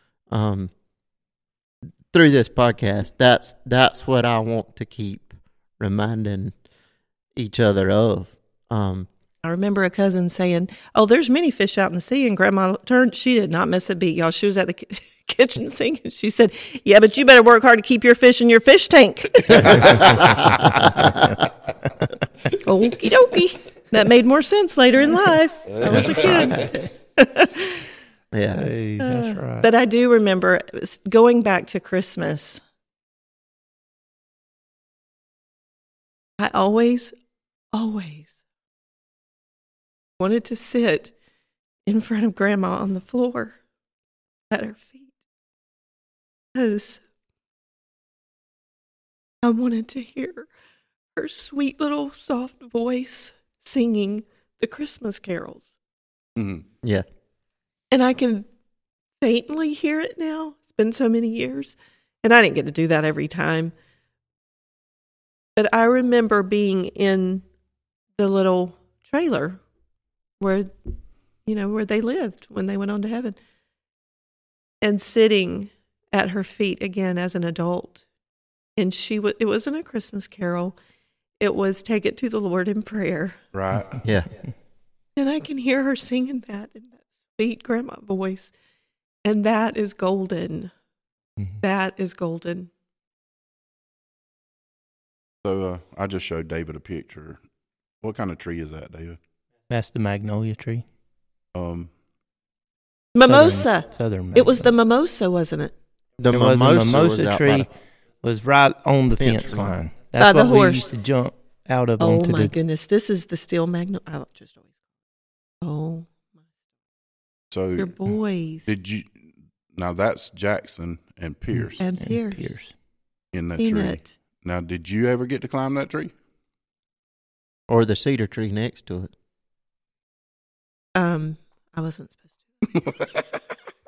S3: through this podcast. That's what I want to keep reminding each other of.
S4: I remember a cousin saying, "Oh, there's many fish out in the sea," and Grandma turned. She did not miss a beat, y'all. She was at the kitchen sink, and she said, "Yeah, but you better work hard to keep your fish in your fish tank." Okie dokie. That made more sense later in life. I was a kid.
S3: Yeah.
S1: Hey, that's right.
S4: But I do remember going back to Christmas. I always wanted to sit in front of Grandma on the floor at her feet because I wanted to hear her sweet little soft voice singing the Christmas carols.
S2: Mhm.
S3: Yeah.
S4: And I can faintly hear it now. It's been so many years. And I didn't get to do that every time. But I remember being in the little trailer where they lived when they went on to heaven. And sitting at her feet again as an adult. And it wasn't a Christmas carol. It was Take It to the Lord in Prayer.
S2: Right.
S3: Yeah.
S4: And I can hear her singing that in that sweet grandma voice. And that is golden.
S1: Mhm.
S4: That is golden.
S2: So I just showed David a picture. What kind of tree is that, David?
S1: That's the magnolia tree.
S4: Mimosa.
S1: Southern
S4: It was the
S1: magnolia.
S4: mimosa, wasn't it?
S3: The
S1: It was a
S3: mimosa,
S1: mimosa
S3: out
S1: tree
S3: by
S1: was right on the
S3: Fence
S1: fence
S3: line.
S1: line.
S4: By
S1: That's
S4: the
S1: what we
S4: horse.
S1: used to jump out of
S4: Oh
S1: onto
S4: my
S1: the
S4: goodness. This is the steel magnolia. I just always. Oh,
S2: So
S4: your boys.
S2: did you? Now that's Jackson and Pierce
S4: And
S1: and
S4: Pierce.
S1: Pierce.
S2: in that tree.
S4: Peanut.
S2: Now, did you ever get to climb that tree?
S3: or the cedar tree next to it.
S4: I wasn't supposed to.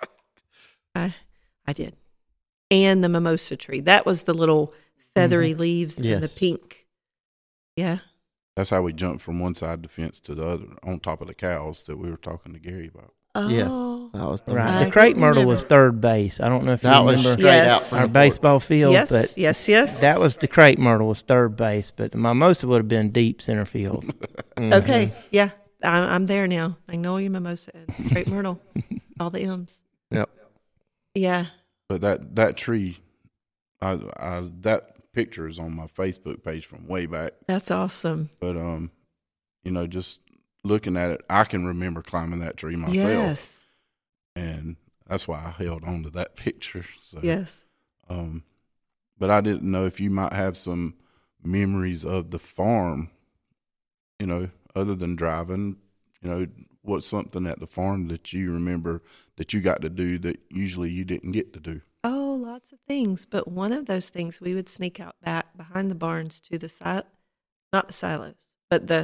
S4: I did. And the mimosa tree. That was the little feathery leaves and the
S3: Yes.
S4: pink. Yeah.
S2: That's how we jumped from one side of the fence to the other on top of the cows that we were talking to Gary about.
S3: Yeah.
S4: Oh.
S3: That was the
S1: Right.
S4: I
S1: The crepe
S4: don't
S1: myrtle was
S4: remember.
S1: third base. I don't know if
S3: That
S1: you
S3: was
S1: remember
S3: straight
S4: Yes.
S3: out from
S1: our
S3: the
S1: baseball field,
S4: Yes,
S1: but
S4: yes.
S1: that was the crepe myrtle was third base, but the mimosa would have been deep center field.
S4: Okay. Yeah. I'm there now. Magnolia, mimosa, and crepe myrtle. All the M's.
S3: Yep.
S4: Yeah.
S2: But that tree, that picture is on my Facebook page from way back.
S4: That's awesome.
S2: But just looking at it, I can remember climbing that tree myself,
S4: Yes.
S2: and that's why I held on to that picture. So,
S4: Yes.
S2: But I didn't know if you might have some memories of the farm, other than driving. What's something at the farm that you remember that you got to do that usually you didn't get to do?
S4: Oh, lots of things. But one of those things, we would sneak out back behind the barns to the not the silos, but the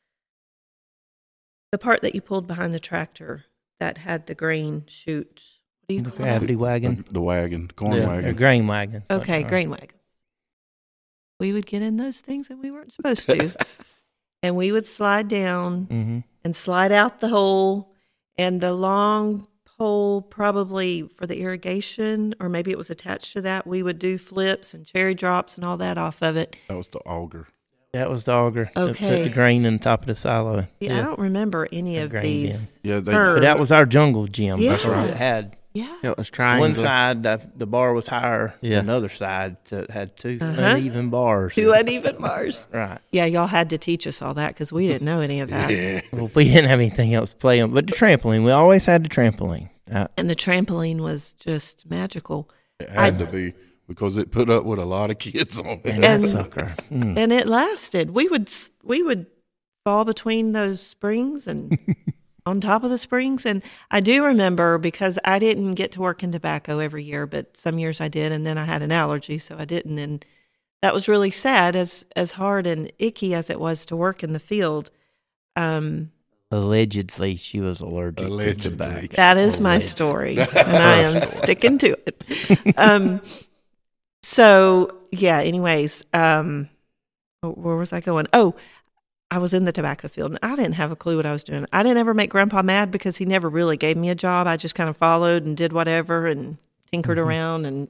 S4: part that you pulled behind the tractor that had the grain chute. What do you
S1: The
S4: call
S1: gravity wagon.
S2: The wagon, corn
S3: Yeah.
S1: Or
S2: wagon.
S1: grain wagon.
S4: that? Okay, grain wagons. We would get in those things and we weren't supposed to. And we would slide down
S1: Mm-hmm.
S4: and slide out the hole, and the long pole, probably for the irrigation, or maybe it was attached to that, we would do flips and cherry drops and all that off of it.
S2: That was the auger.
S1: That was the auger. To
S4: Okay.
S1: put the grain in the top of the silo.
S4: Yeah, I don't remember any
S1: The
S4: of
S1: grain
S4: these.
S2: Yeah, they
S4: terms.
S1: But that was our jungle gym.
S4: Yes.
S1: Because it had
S4: Yeah.
S3: It was triangle.
S1: one side, the bar was higher
S3: Yeah.
S1: than the other side, so it had two
S4: Uh-huh.
S1: uneven bars.
S4: Two uneven bars.
S1: Right.
S4: Yeah, y'all had to teach us all that because we didn't know any of that.
S2: Yeah.
S1: Well, we didn't have anything else to play on. But the trampoline, we always had the trampoline.
S4: And the trampoline was just magical.
S2: It had to be because it put up with a lot of kids on it.
S1: And that
S4: And-
S1: sucker. Mm.
S4: And it lasted. We would fall between those springs and on top of the springs. And I do remember, because I didn't get to work in tobacco every year, but some years I did, and then I had an allergy, so I didn't. And that was really sad, as hard and icky as it was to work in the field.
S1: Allegedly, she was allergic
S2: Allegedly.
S1: to tobacco.
S4: That is my story, and I am sticking to it. So yeah. Anyways, where was I going? Oh, I was in the tobacco field, and I didn't have a clue what I was doing. I didn't ever make Grandpa mad because he never really gave me a job. I just kind of followed and did whatever and tinkered around, and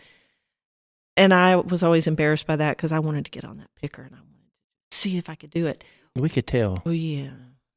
S4: And I was always embarrassed by that because I wanted to get on that picker and I wanted to see if I could do it.
S1: We could tell.
S4: Oh yeah,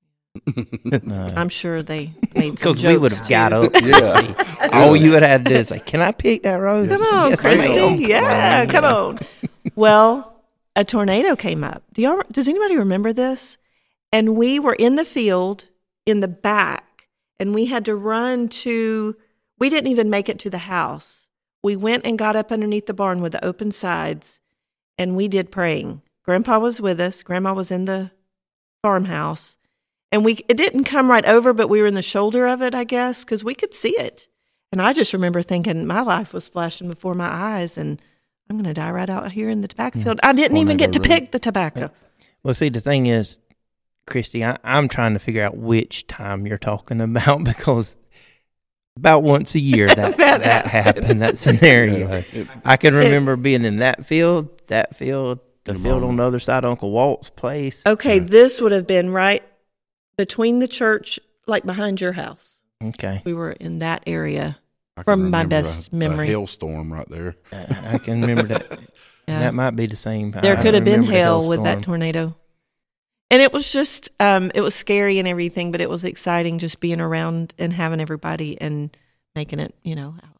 S1: No.
S4: I'm sure they made some
S1: Because we would
S4: jokes
S1: have got
S4: too.
S1: up.
S2: Yeah.
S1: All you would have had to do is say, "Can I pick that rose?"
S4: Come on,
S1: Yes, ma'am.
S4: Christy. Yeah, come on. Well, a tornado came up. Does anybody remember this? And we were in the field in the back, and we had to run to. We didn't even make it to the house. We went and got up underneath the barn with the open sides, and we did praying. Grandpa was with us. Grandma was in the farmhouse. And it didn't come right over, but we were in the shoulder of it, I guess, because we could see it. And I just remember thinking my life was flashing before my eyes, and I'm going to die right out here in the tobacco field. I didn't even get to pick the tobacco.
S1: Well, see, the thing is, Christy, I'm trying to figure out which time you're talking about, because about once a year that happened, that scenario.
S2: Yeah.
S1: I can remember being in that field, the field
S2: Your
S1: on the other side of Uncle Walt's place.
S4: Okay, this would have been right between the church, like behind your house.
S1: Okay.
S4: We were in that area.
S2: I can
S4: From my
S2: remember
S4: best
S2: a
S4: memory.
S2: hailstorm right there.
S1: I can remember that.
S4: Yeah.
S1: That might be the same.
S4: There
S1: I
S4: could have been
S1: remember the
S4: hail with that
S1: hailstorm.
S4: tornado. And it was just, it was scary and everything, but it was exciting just being around and having everybody and making it, out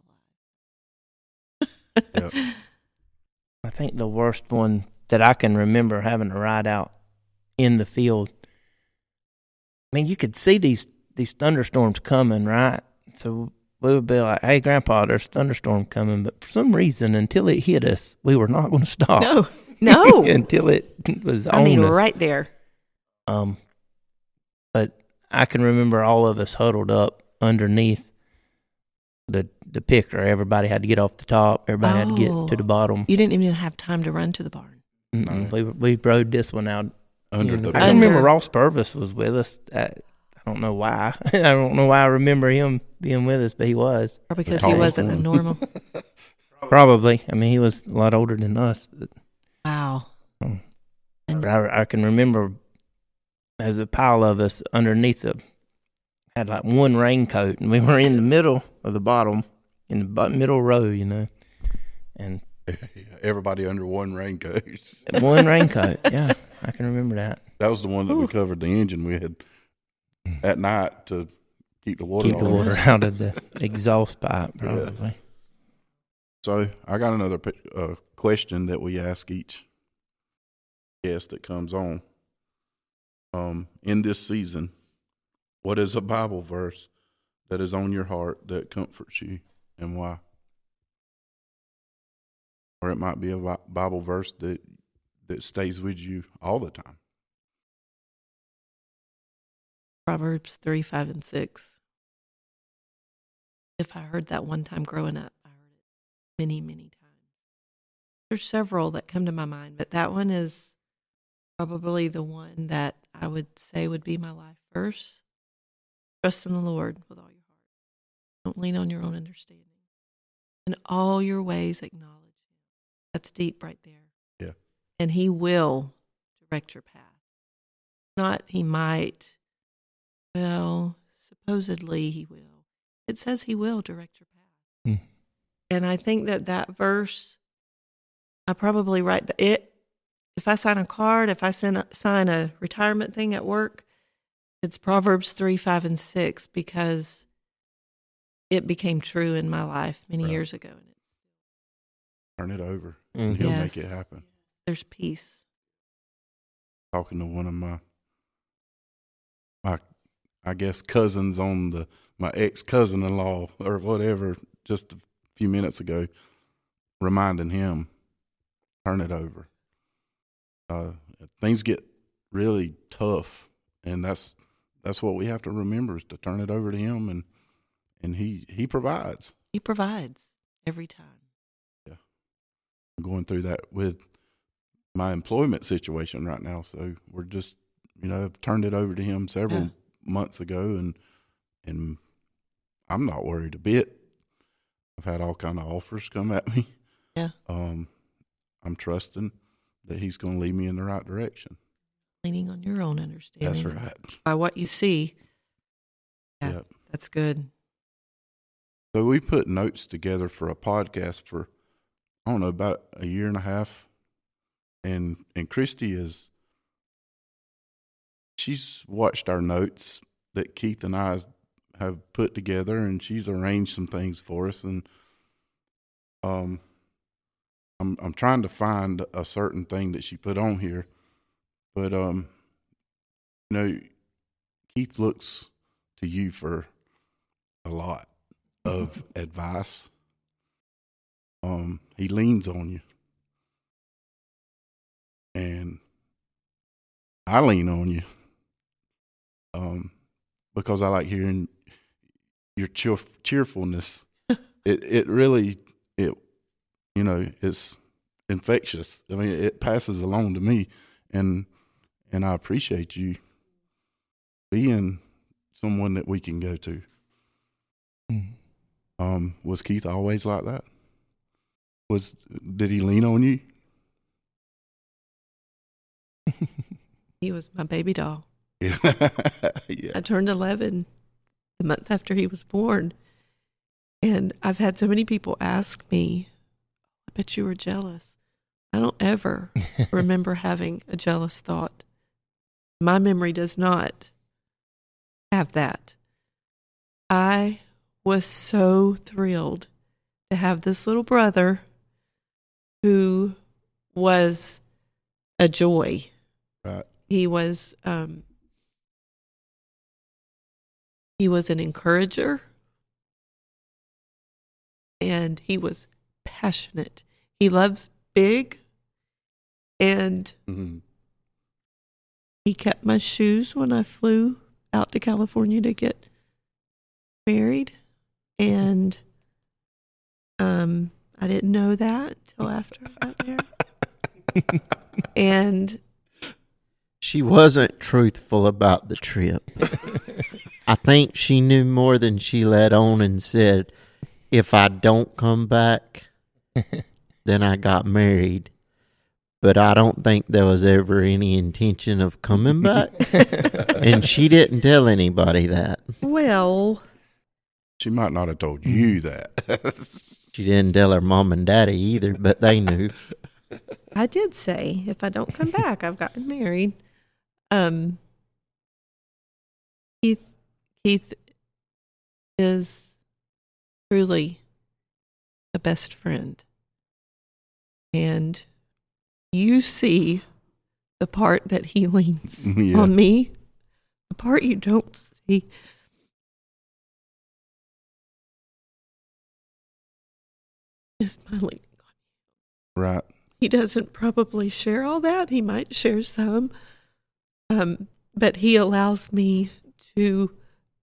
S4: alive.
S2: Yep.
S1: I think the worst one that I can remember having to ride out in the field. I mean, you could see these thunderstorms coming, right? So we would be like, "Hey, Grandpa, there's a thunderstorm coming," but for some reason, until it hit us, we were not going to stop.
S4: No.
S1: until it was on
S4: I mean,
S1: us.
S4: right there.
S1: But I can remember all of us huddled up underneath the picker. Everybody had to get off the top. Everybody had to get to the bottom.
S4: You didn't even have time to run to the barn.
S1: We rode this one out.
S2: Under the
S1: I can remember
S4: Under-
S1: Ross Purvis was with us. I don't know why. I don't know why I remember him being with us, but he was.
S4: Or because
S2: tallest
S4: he wasn't a
S2: one.
S4: normal.
S1: Probably. I mean, he was a lot older than us. But
S4: Wow.
S1: I can remember as a pile of us underneath had like one raincoat, and we were in the middle of the bottom, in the middle row, and
S2: everybody under one raincoat.
S1: one raincoat. Yeah, I can remember that.
S2: That was the one that we covered the engine with at night to keep the water
S1: Keep the
S2: off.
S1: water out of the exhaust pipe, probably.
S2: So I got another question that we ask each guest that comes on. In this season, what is a Bible verse that is on your heart that comforts you, and why? Or it might be a Bible verse that stays with you all the time.
S4: Proverbs 3, 5, and 6. If I heard that one time growing up, I heard it many, many times. There's several that come to my mind, but that one is probably the one that I would say would be my life verse. Trust in the Lord with all your heart. Don't lean on your own understanding. In all your ways acknowledge him. That's deep right there.
S2: Yeah.
S4: And he will direct your path. Not he might. Well, supposedly he will. It says he will direct your path.
S1: Mm.
S4: And I think that verse, I probably write it. If I sign a card, if I sign a retirement thing at work, it's Proverbs 3, 5, and 6, because it became true in my life many years ago.
S2: Turn it over,
S3: Mhm.
S2: and he'll
S4: Yes.
S2: make it happen.
S4: There's peace.
S2: Talking to one of my I guess cousins on my ex cousin-in-law or whatever just a few minutes ago, reminding him, turn it over. Things get really tough, and that's what we have to remember, is to turn it over to him, and he provides.
S4: He provides every time.
S2: Yeah, I'm going through that with my employment situation right now, so we're just I've turned it over to him several months ago, and I'm not worried a bit. I've had all kind of offers come at me.
S4: Yeah.
S2: I'm trusting that he's going to lead me in the right direction.
S4: Leaning on your own understanding.
S2: That's right.
S4: By what you see. Yeah,
S2: Yep.
S4: That's good.
S2: So we put notes together for a podcast for, I don't know, about a year and a half. And Christy she's watched our notes that Keith and I have put together, and she's arranged some things for us. And I'm trying to find a certain thing that she put on here, but Keith looks to you for a lot of advice. He leans on you, and I lean on you, because I like hearing your cheerfulness. It really it's infectious. I mean, it passes along to me, and I appreciate you being someone that we can go to.
S1: Mm.
S2: Was Keith always like that? Did he lean on you?
S4: He was my baby doll.
S2: Yeah. Yeah.
S4: I turned 11 the month after he was born. And I've had so many people ask me, I bet you were jealous. I don't ever remember having a jealous thought. My memory does not have that. I was so thrilled to have this little brother who was a joy.
S2: Right.
S4: He was an encourager, and he was passionate. He loves big, and he kept my shoes when I flew out to California to get married, and I didn't know that till after I got there. And
S3: she wasn't truthful about the trip. I think she knew more than she let on, and said, if I don't come back, then I got married. But I don't think there was ever any intention of coming back. And she didn't tell anybody that.
S4: well,
S2: She might not have told you that.
S3: She didn't tell her mom and daddy either, but they knew.
S4: I did say, if I don't come back, I've gotten married. Keith is truly a best friend. And you see the part that he leans
S2: Yeah.
S4: on me, the part you don't see. Is my leaning on.
S2: Right.
S4: He doesn't probably share all that. He might share some. But he allows me to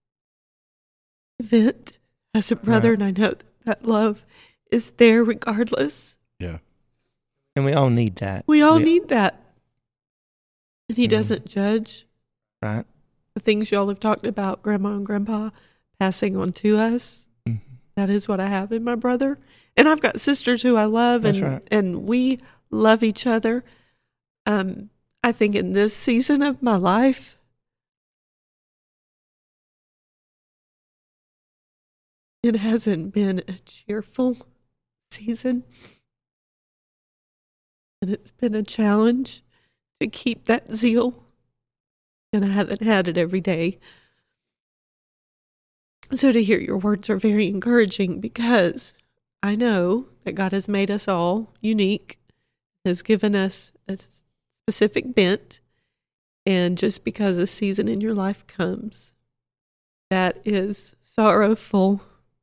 S4: vent as a brother,
S1: Right.
S4: and I know that love is there regardless.
S2: Yeah.
S1: And we all need that.
S4: We all need that. And he doesn't judge
S1: Right.
S4: the things y'all have talked about, Grandma and Grandpa passing on to us.
S1: Mhm.
S4: That is what I have in my brother. And I've got sisters who I love,
S1: That's
S4: and
S1: right.
S4: and we love each other. I think in this season of my life, it hasn't been a cheerful season. And it's been a challenge to keep that zeal. And I haven't had it every day. So to hear your words are very encouraging, because I know that God has made us all unique, has given us a specific bent. And just because a season in your life comes that is sorrowful,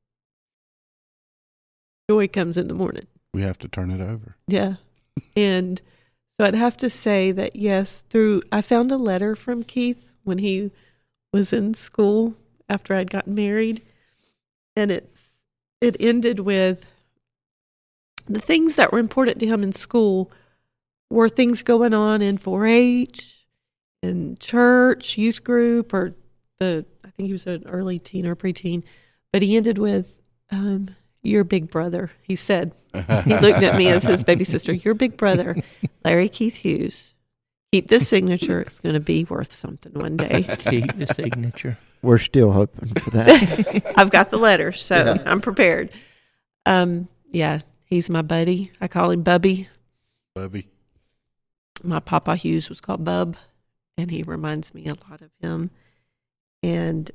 S4: joy comes in the morning.
S2: We have to turn it over.
S4: Yeah. And so I'd have to say that, yes, I found a letter from Keith when he was in school after I'd gotten married. And it ended with the things that were important to him in school were things going on in 4-H, in church, youth group, or I think he was an early teen or preteen. But he ended with, your big brother, he said. He looked at me as his baby sister. Your big brother, Larry Keith Hughes. Keep this signature. It's going to be worth something one day.
S1: Keep the signature.
S3: We're still hoping for that.
S4: I've got the letter, so
S3: Yeah.
S4: I'm prepared. Yeah, he's my buddy. I call him Bubby.
S2: Bubby.
S4: My Papa Hughes was called Bub, and he reminds me a lot of him. And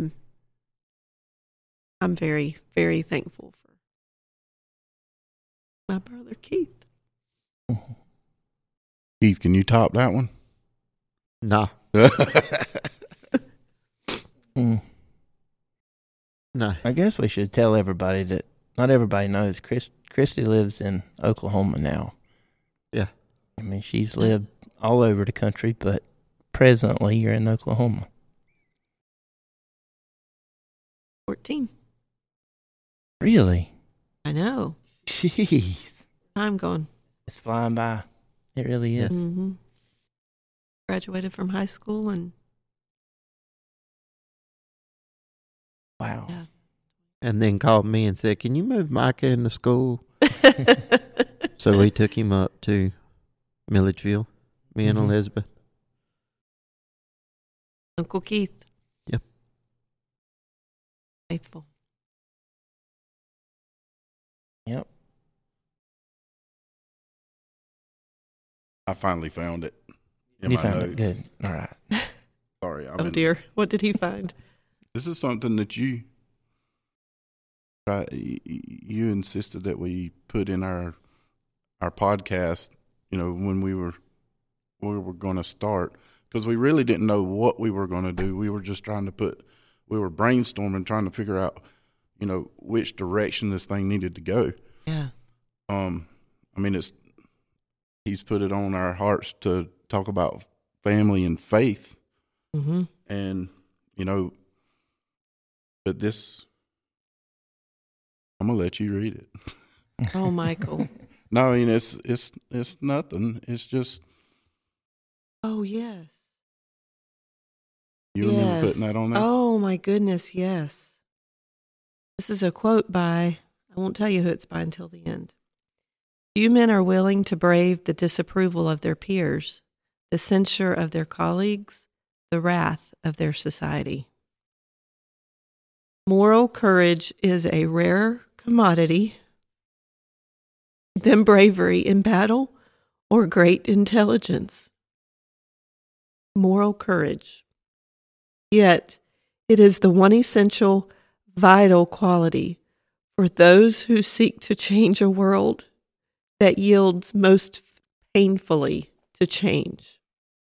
S4: I'm very, very thankful for my brother Keith.
S2: Keith, can you top that one?
S3: Nah,
S1: Mm.
S3: no.
S1: I guess we should tell everybody that not everybody knows Christy lives in Oklahoma now.
S3: Yeah.
S1: I mean, she's lived all over the country, but presently you're in Oklahoma.
S4: 14.
S1: Really?
S4: I know.
S1: Jeez.
S4: I'm going.
S1: It's flying by. It really is.
S4: Mm-hmm. Graduated from high school, and
S1: Wow.
S4: yeah.
S3: And then called me and said, "Can you move Micah into school?" So we took him up to Milledgeville, me and
S1: Mhm.
S3: Elizabeth.
S4: Uncle Keith.
S3: Yep.
S4: Faithful.
S1: Yep.
S2: I finally found it. In
S1: You
S2: my
S1: found
S2: notes.
S1: it good. All right.
S2: Sorry.
S4: Oh dear. What did he find?
S2: This is something that you insisted that we put in our podcast, when we were going to start, because we really didn't know what we were going to do. We were just we were brainstorming, trying to figure out, which direction this thing needed to go.
S4: Yeah.
S2: He's put it on our hearts to talk about family and faith.
S4: Mm-hmm.
S2: And, but this, I'm going to let you read it.
S4: Oh, Michael.
S2: No, I mean, it's nothing. It's just
S4: Oh, yes.
S2: you remember putting that on there?
S4: Oh, my goodness, yes. This is a quote by, I won't tell you who it's by until the end. Few men are willing to brave the disapproval of their peers, the censure of their colleagues, the wrath of their society. Moral courage is a rarer commodity than bravery in battle or great intelligence. Moral courage. Yet, it is the one essential, vital quality for those who seek to change a world that yields most painfully to change.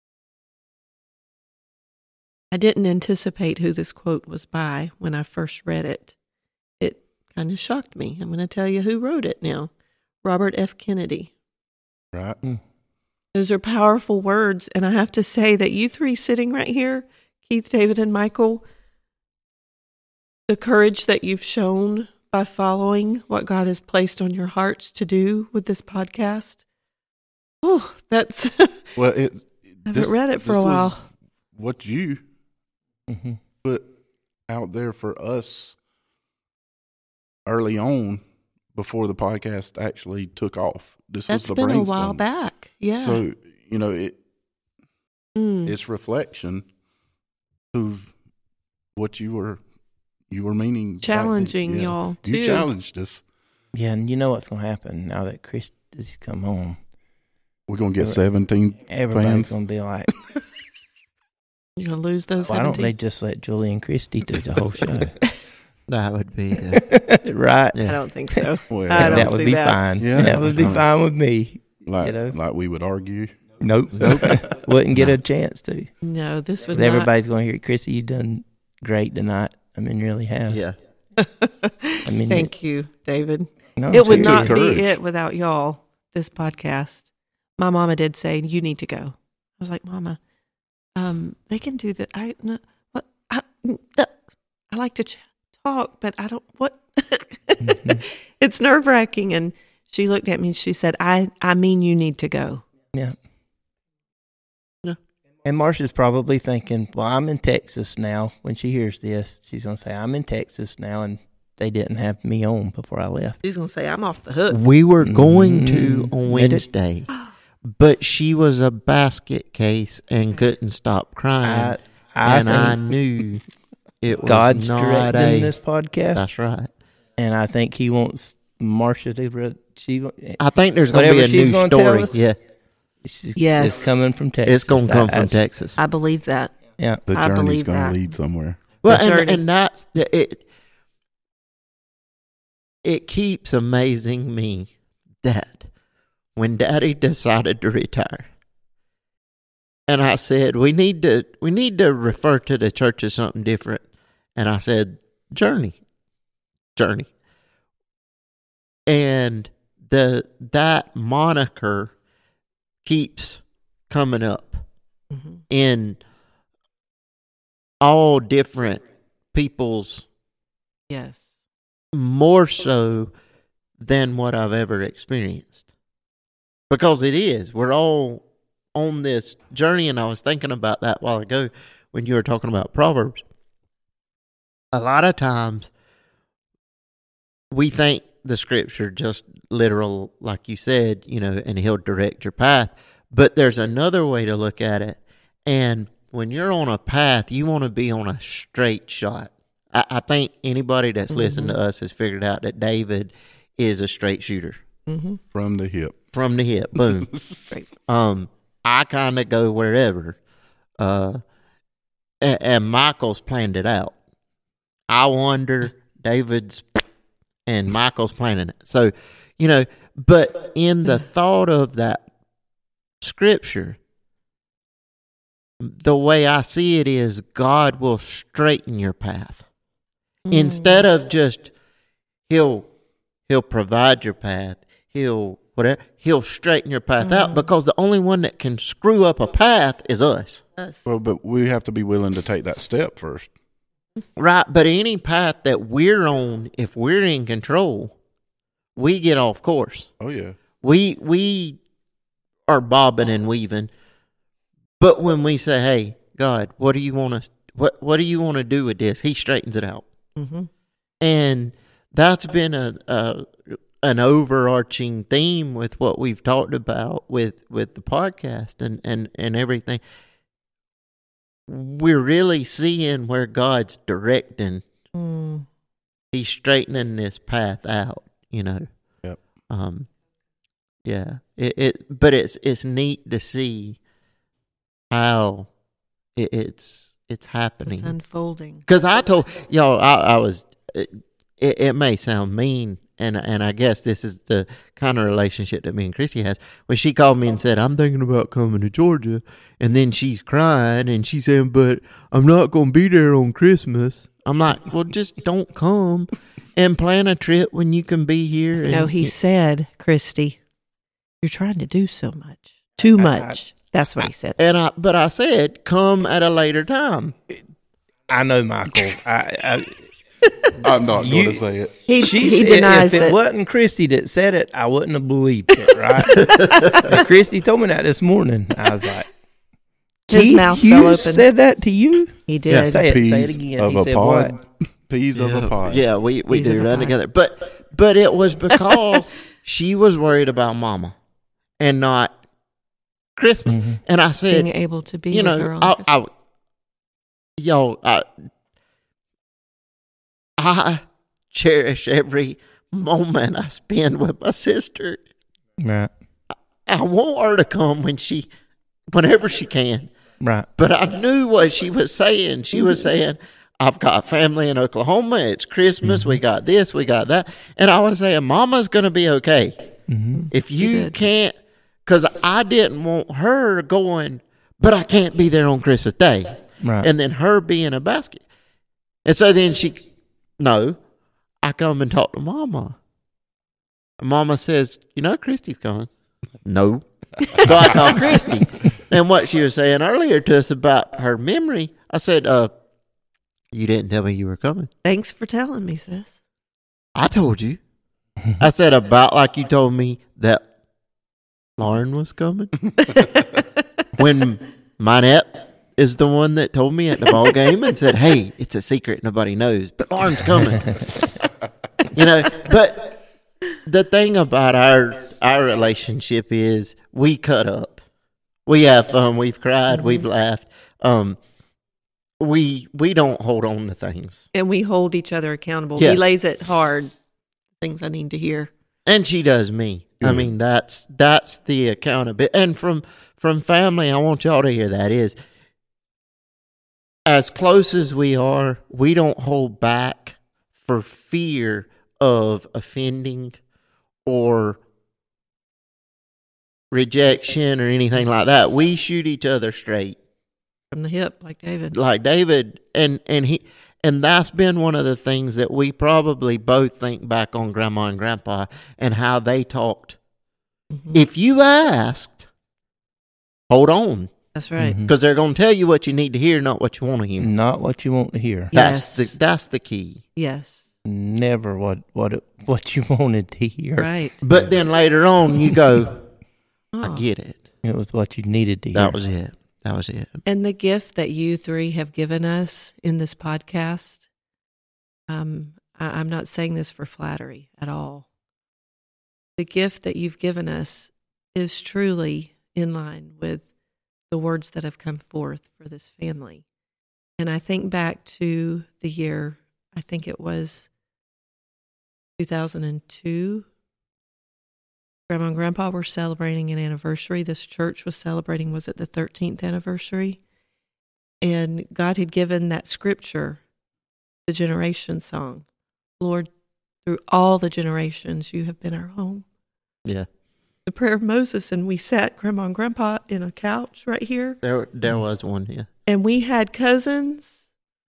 S4: I didn't anticipate who this quote was by when I first read it. It kind of shocked me. I'm going to tell you who wrote it now. Robert F. Kennedy.
S2: Right.
S4: Those are powerful words, and I have to say that you three sitting right here, Keith, David, and Michael, the courage that you've shown by following what God has placed on your hearts to do with this podcast. Oh, that's
S2: Well,
S4: I haven't read it for a while.
S2: Was what you put out there for us early on before the podcast actually took off.
S4: That's been a while back. Yeah.
S2: So, it's reflection of what you were meaning.
S4: Challenging y'all too.
S2: You challenged us.
S1: Yeah, and you know what's going to happen now that Christy's come home?
S2: We're going to get 17
S1: Everybody's
S2: fans.
S1: going to be like,
S4: you're going to lose those
S1: why
S4: 17?
S1: don't they just let Julie and Christy do the whole show?
S3: That would be the,
S1: Right?
S3: yeah.
S4: I don't think so.
S2: Well,
S4: I don't
S1: that would
S4: see
S1: be
S4: that.
S1: fine.
S2: Yeah.
S1: That would be fine with me.
S2: like we would argue.
S1: Nope. Wouldn't get a chance to.
S4: No, this would
S1: Everybody's going to hear, Chrissy, you done great tonight. I mean, really have.
S3: yeah.
S1: I mean,
S4: Thank you, David.
S1: no,
S4: It would
S2: to
S4: not
S2: encourage.
S4: be it without y'all, this podcast. My mama did say, you need to go. I was like, Mama, they can do that. I like to talk, but I don't, what? It's nerve-wracking. And she looked at me and she said, I mean, you need to go.
S1: Yeah.
S3: Yeah.
S1: And Marsha's probably thinking, well, I'm in Texas now. When she hears this, she's going to say, I'm in Texas now, and they didn't have me on before I left.
S4: She's going to say, I'm off the hook.
S3: We were going to on
S1: They did.
S3: Wednesday, but she was a basket case and couldn't stop crying.
S1: I
S3: I
S1: think
S3: knew it was
S1: God's
S3: not
S1: directing this podcast,
S3: That's right.
S1: and I think He wants Marsha to.
S3: I think there's going to be
S1: Whatever
S3: a
S1: she's
S3: new
S1: gonna tell
S3: story.
S1: us.
S3: Yeah,
S4: Yes.
S1: It's coming from Texas.
S3: it's going to come from
S1: That's-
S3: Texas.
S4: I believe that.
S1: Yeah.
S2: The
S4: I
S2: journey's
S4: believe
S2: going
S4: that.
S2: to lead somewhere.
S3: Well,
S4: The journey.
S3: and that's it. It keeps amazing me that when Daddy decided to retire, and I said we need to refer to the church as something different, and I said journey, and that moniker keeps coming up
S4: Mm-hmm.
S3: in all different people's,
S4: Yes.
S3: more so than what I've ever experienced. Because it is. We're all on this journey, and I was thinking about that a while ago when you were talking about Proverbs. A lot of times we think the scripture just literal, like you said, and He'll direct your path. But there's another way to look at it. And when you're on a path, you want to be on a straight shot. I think anybody that's listened to us has figured out that David is a straight shooter.
S4: Mm-hmm.
S2: From the hip.
S3: From the hip, boom.
S4: Right.
S3: I kind of go wherever. And Michael's planned it out. I wonder, David's, and Michael's planning it. So, but in the thought of that scripture, the way I see it is God will straighten your path. Instead of just He'll provide your path, He'll straighten your path out, because the only one that can screw up a path is us.
S4: Us.
S2: Well, but we have to be willing to take that step first.
S3: Right, but any path that we're on, if we're in control, we get off course.
S2: Oh, yeah.
S3: We are bobbing and weaving. But when we say, "Hey, God, what do you want to do with this?" He straightens it out.
S4: Mm-hmm.
S3: And that's been an overarching theme with what we've talked about with the podcast and everything. We're really seeing where God's directing.
S4: Mm.
S3: He's straightening this path out,
S2: Yep.
S3: Yeah. But it's neat to see how it's happening.
S4: It's unfolding.
S3: Because I told y'all, I was. It may sound mean, and I guess this is the kind of relationship that me and Chrissy has. When she called me and said, "I'm thinking about coming to Georgia," and then she's crying and she's saying, "But I'm not going to be there on Christmas." I'm like, "Well, just don't come and plan a trip when you can be here."
S4: No, he said, Christy, you're trying to do so much. Too much. That's what he said.
S3: But I said, "Come at a later time."
S1: I know, Michael.
S2: I'm not going to say it.
S4: He
S1: Said,
S4: denies
S1: if it wasn't Christy that said it, I wouldn't have believed it, right? And Christy told me that this morning. I was like,
S4: His mouth
S1: Hughes
S4: fell open.
S1: said that to you?
S4: He did.
S1: Say it
S2: Peas
S1: again.
S2: of
S1: He
S2: a
S1: said
S2: pod.
S1: what?
S2: Peas of a pod.
S3: Yeah, we
S4: Peas
S3: do
S4: of a
S3: run
S4: pod.
S3: together. But it was because she was worried about Mama and not Christmas.
S1: Mhm.
S3: And I said,
S4: Being able to be
S3: you
S4: with her
S3: know,
S4: on Christmas.
S3: I cherish every moment I spend with my sister.
S1: Right.
S3: I want her to come whenever she can.
S1: Right.
S3: But I knew what she was saying. She was saying, I've got family in Oklahoma. It's Christmas. We got this. We got that. And I was saying, Mama's going to be okay.
S1: Mm-hmm.
S3: If
S4: She
S3: you
S4: did.
S3: can't, because I didn't want her going, but I can't be there on Christmas Day.
S1: Right.
S3: And then her being a basket. And so then no, I come and talk to Mama. And Mama says, Christy's coming. No. So I called Christy. And what she was saying earlier to us about her memory, I said, you didn't tell me you were coming.
S4: Thanks for telling me, sis.
S3: I told you. I said, about like you told me that Lauren was coming. When Minette is the one that told me at the ball game and said, hey, it's a secret, nobody knows, but Lauren's coming. But the thing about our relationship is we cut up. We have fun, we've cried, we've laughed. We don't hold on to things.
S4: And we hold each other accountable.
S3: Yeah.
S4: He lays it hard, things I need to hear.
S3: And she does me. I
S2: Good.
S3: mean, that's the accountability. And from family, I want y'all to hear that is, as close as we are, we don't hold back for fear of offending or rejection or anything like that. We shoot each other straight,
S4: From the hip, like David.
S3: like David, and that's been one of the things that we probably both think back on Grandma and Grandpa and how they talked.
S4: Mhm.
S3: If you asked, hold on,
S4: That's right.
S1: Mhm.
S3: because they're going to tell you what you need to hear, not what you want to hear.
S1: Not what you want to hear.
S4: Yes.
S3: That's the key.
S4: Yes.
S1: Never what you wanted to hear.
S4: Right.
S3: But then later on, you go,
S4: Oh.
S3: I get it.
S1: It was what you needed to hear.
S3: That was it. That was it.
S4: And the gift that you three have given us in this podcast, I'm not saying this for flattery at all. The gift that you've given us is truly in line with the words that have come forth for this family. And I think back to the year, I think it was 2002. Grandma and Grandpa were celebrating an anniversary. This church was celebrating, was it the 13th anniversary? And God had given that scripture, the generation song. Lord, through all the generations, you have been our home.
S3: Yeah.
S4: The prayer of Moses, and we sat, Grandma and Grandpa, in a couch right here.
S3: There was one, yeah.
S4: And we had cousins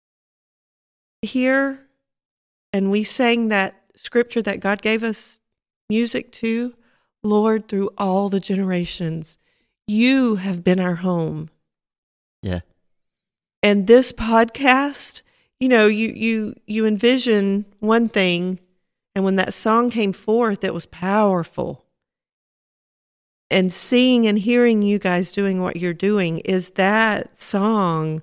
S4: here, and we sang that scripture that God gave us music to. Lord, through all the generations, you have been our home.
S3: Yeah.
S4: And this podcast, you envision one thing, and when that song came forth, it was powerful. And seeing and hearing you guys doing what you're doing is that song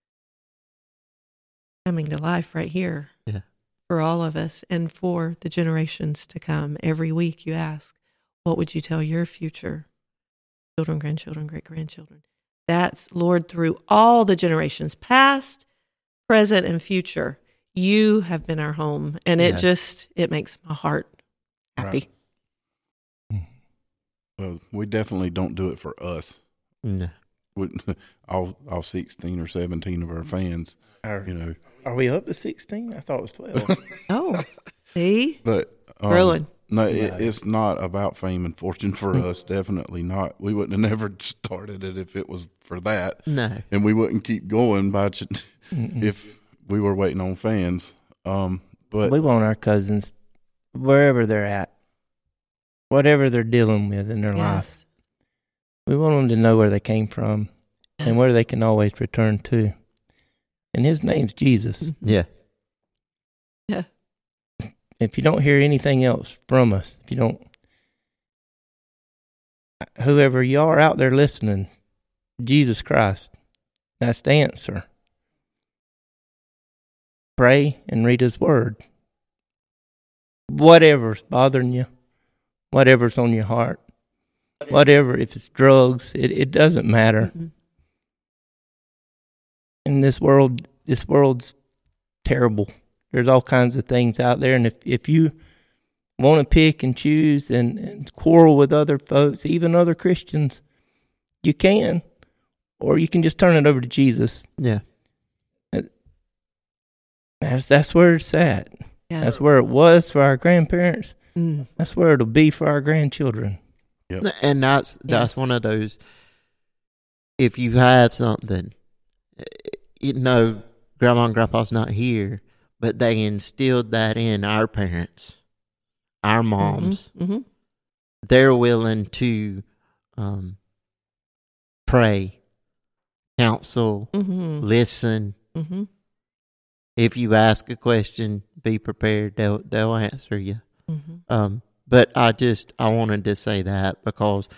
S4: coming to life right here.
S3: Yeah.
S4: For all of us and for the generations to come. Every week you ask, what would you tell your future children, grandchildren, great-grandchildren? That's, Lord, through all the generations, past, present, and future, you have been our home. And it makes my heart happy.
S2: Right. Well, we definitely don't do it for us.
S3: No.
S2: All 16 or 17 of our fans,
S1: Are
S2: you
S1: we up to 16? I thought it was 12.
S4: Oh, see?
S2: But
S4: Growing.
S2: No, it's not about fame and fortune for us. Definitely not. We wouldn't have never started it if it was for that.
S3: No.
S2: And we wouldn't keep going if we were waiting on fans. But
S1: We want our cousins, wherever they're at, whatever they're dealing with in their life, we want them to know where they came from and where they can always return to. And his name's Jesus.
S3: Yeah.
S4: Yeah.
S1: If you don't hear anything else from us, whoever you are out there listening, Jesus Christ, That's the answer. Pray and read His Word. Whatever's bothering you, whatever's on your heart, whatever, if it's drugs, it doesn't matter.
S4: Mm-hmm.
S1: In this world's terrible. There's all kinds of things out there, and if you want to pick and choose and quarrel with other folks, even other Christians, you can, or you can just turn it over to Jesus.
S3: Yeah.
S1: That's where it's at.
S4: Yeah.
S1: That's where it was for our grandparents.
S4: Mm.
S1: That's where it'll be for our grandchildren.
S2: Yep.
S3: And that's
S4: Yes.
S3: one of those, if you have something, Grandma and Grandpa's not here, but they instilled that in our parents, our moms.
S4: Mm-hmm.
S3: They're willing to pray, counsel,
S4: Mm-hmm.
S3: listen.
S4: Mm-hmm.
S3: If you ask a question, be prepared. They'll answer you.
S4: Mm-hmm.
S3: But I wanted to say that because,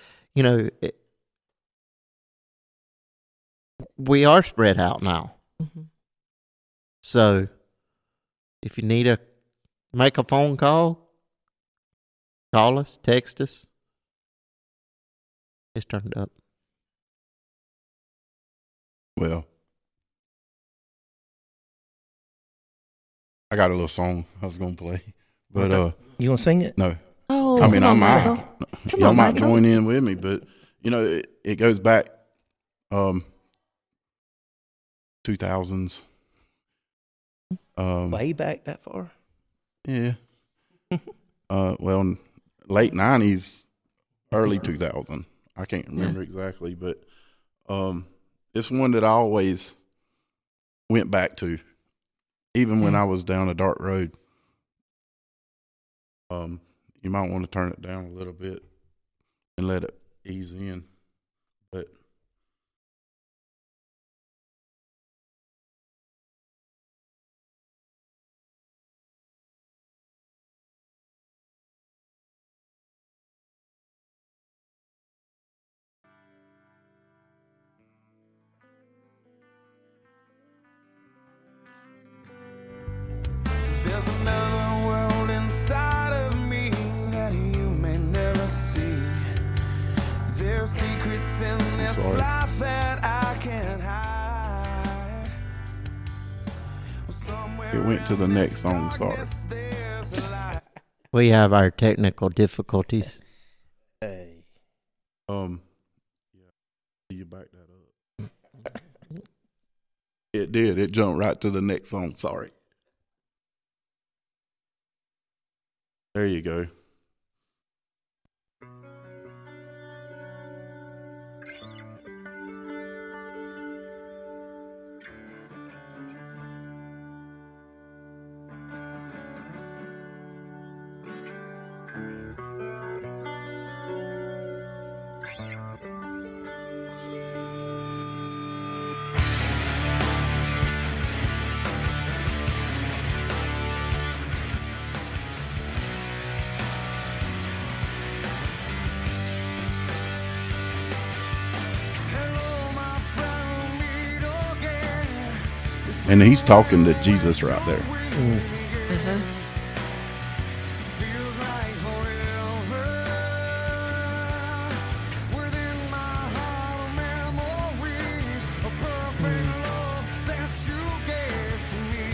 S3: we are spread out now.
S4: Mm-hmm.
S3: So if you need to make a phone call us, text us. It's turned up.
S2: Well, I got a little song I was gonna play, but
S1: You gonna sing it?
S2: no.
S4: Oh,
S2: I mean, I
S4: come on,
S2: might.
S4: Michael. Come
S2: Y'all
S4: on,
S2: might
S4: Michael.
S2: join in with me, but it goes back 2000s.
S1: Way back that far?
S2: Yeah. Well, late 90s, early 2000. I can't remember exactly, but it's one that I always went back to, even when I was down a dark road. You might want to turn it down a little bit and let it ease in, but
S5: There's another world inside of me that you may never see. There's secrets in this
S2: sorry.
S5: life that I can't hide. Somewhere
S2: it went to the
S5: in
S2: next
S5: this
S2: song. Sorry.
S5: darkness, there's a light.
S3: We have our technical difficulties.
S1: Hey.
S2: Yeah, you back that up. It did. It jumped right to the next song. Sorry. There you go.
S5: Hello, my friend, we'll meet again.
S2: And he's talking to Jesus right there.
S4: Uh-huh.
S5: Feels like forever. Within my heart are memories of perfect love that you gave to me.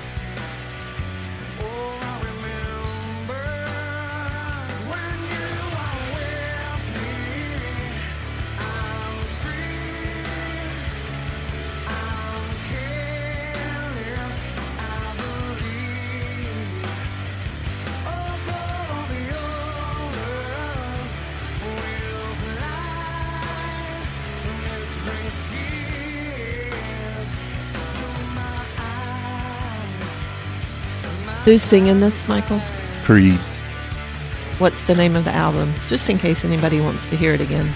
S5: Oh, I remember when you are with me. I'm free. I'm careless. I believe. Above the others, we'll fly. This brings tears to my eyes.
S4: Who's singing this, Michael?
S2: Creed.
S4: What's the name of the album? Just in case anybody wants to hear it again.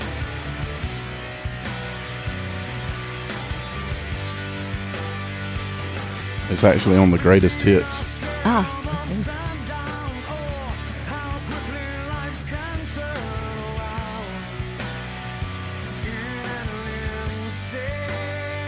S2: It's actually on the greatest hits.
S4: Ah, okay.
S5: And downs, oh, how quickly life can turn around. In an instant,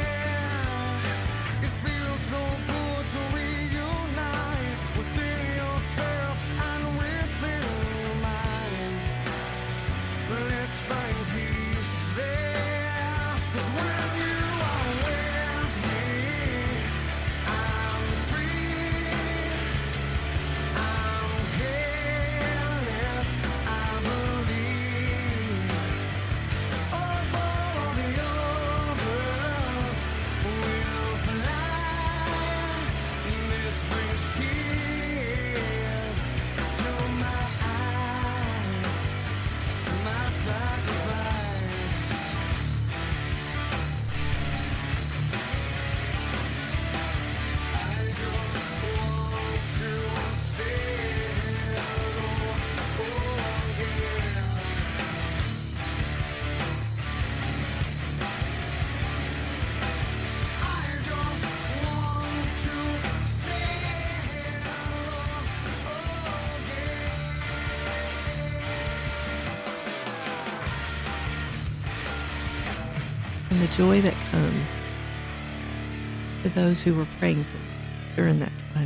S4: And the joy that comes to those who were praying for me during that time.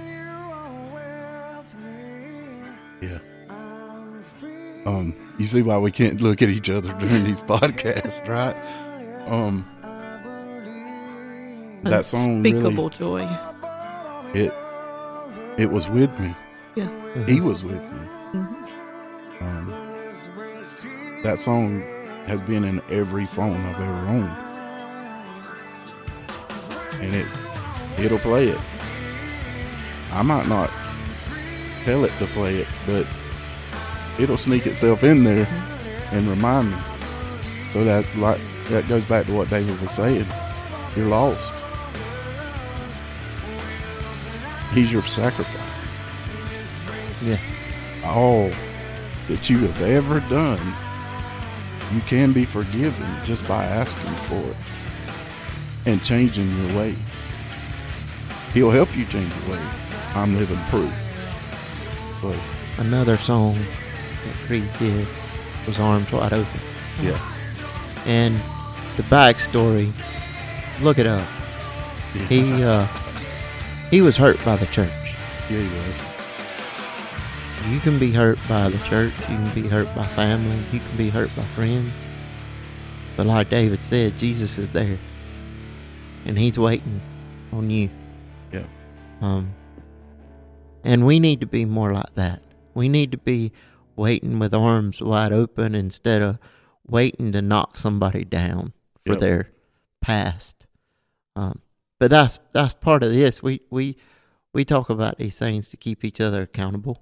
S2: Yeah. You see why we can't look at each other during these podcasts, right? That song
S4: Unspeakable
S2: really,
S4: joy.
S2: it was with me.
S4: Yeah.
S2: He was with me.
S4: Mm-hmm.
S2: That song has been in every phone I've ever owned, and it'll play it. I might not tell it to play it, but it'll sneak itself in there and remind me. So that goes back to what David was saying. You're lost. He's your sacrifice.
S3: Yeah.
S2: All that you have ever done, you can be forgiven just by asking for it and changing your ways. He'll help you change your ways. I'm living proof. But
S3: Another song that Creed did was Arms Wide Open.
S2: yeah,
S3: And the backstory, look it up. He was hurt by the church.
S2: yeah, he was.
S3: You can be hurt by the church. You can be hurt by family. You can be hurt by friends. But like David said, Jesus is there. And he's waiting on you.
S2: Yeah.
S3: And we need to be more like that. We need to be waiting with arms wide open instead of waiting to knock somebody down for
S2: Yep.
S3: their past. But that's part of this. We talk about these things to keep each other accountable.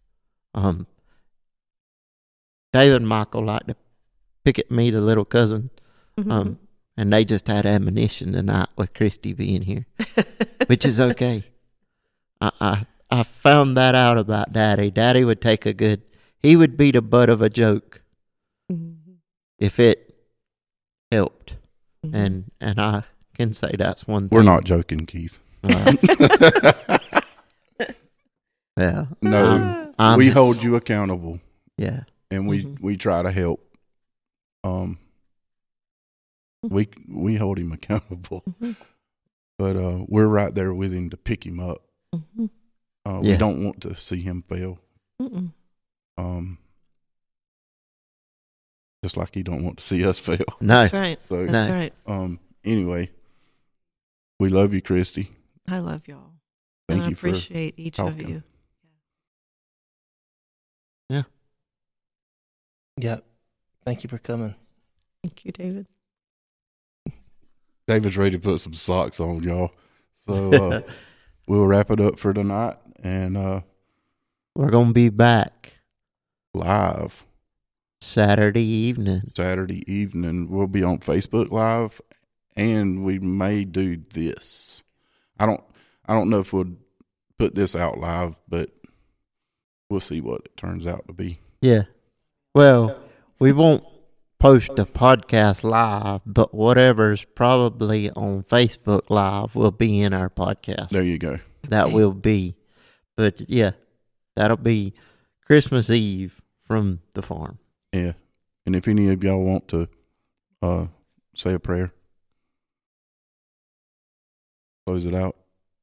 S3: David and Michael like to pick at me, the little cousin, and they just had ammunition tonight with Christy being here, which is okay. I found that out about Daddy. Daddy would take he would be the butt of a joke if it helped, and I can say that's one thing.
S2: We're not joking, Keith.
S3: Yeah,
S2: No,
S3: I'm-
S2: we hold you accountable,
S3: yeah.
S2: and we try to help. We hold him accountable, but we're right there with him to pick him up. We
S3: Yeah.
S2: don't want to see him fail. Just like he don't want to see us fail.
S3: No,
S4: That's right.
S2: So
S4: That's
S3: No.
S4: right.
S2: anyway, we love you, Christy.
S4: I love y'all.
S2: Thank
S4: and I
S2: you for
S4: appreciate each of
S2: talking.
S4: you.
S1: Yep. Thank you for coming.
S4: Thank you, David.
S2: David's ready to put some socks on, y'all. So we'll wrap it up for tonight, and
S3: we're gonna be back
S2: live
S3: Saturday evening.
S2: Saturday evening. We'll be on Facebook Live, and we may do this. I don't know if we'll put this out live, but we'll see what it turns out to be.
S3: Yeah. Well, we won't post a podcast live, but whatever's probably on Facebook Live will be in our podcast.
S2: There you go.
S3: That
S4: Okay.
S3: will be. But yeah, that'll be Christmas Eve from the farm.
S2: Yeah. And if any of y'all want to say a prayer, close it out.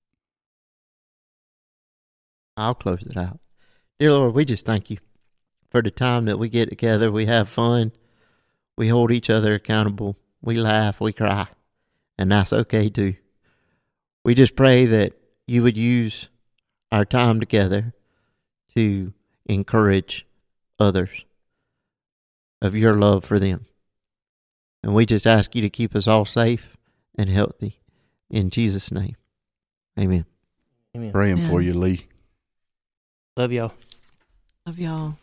S3: I'll close it out. Dear Lord, we just thank you for the time that we get together. We have fun. We hold each other accountable. We laugh. We cry. And that's okay too. We just pray that you would use our time together to encourage others of your love for them. And we just ask you to keep us all safe and healthy. In Jesus' name. Amen.
S1: Amen.
S2: Praying for
S4: Amen.
S2: you, Lee.
S1: Love y'all.
S4: Love y'all.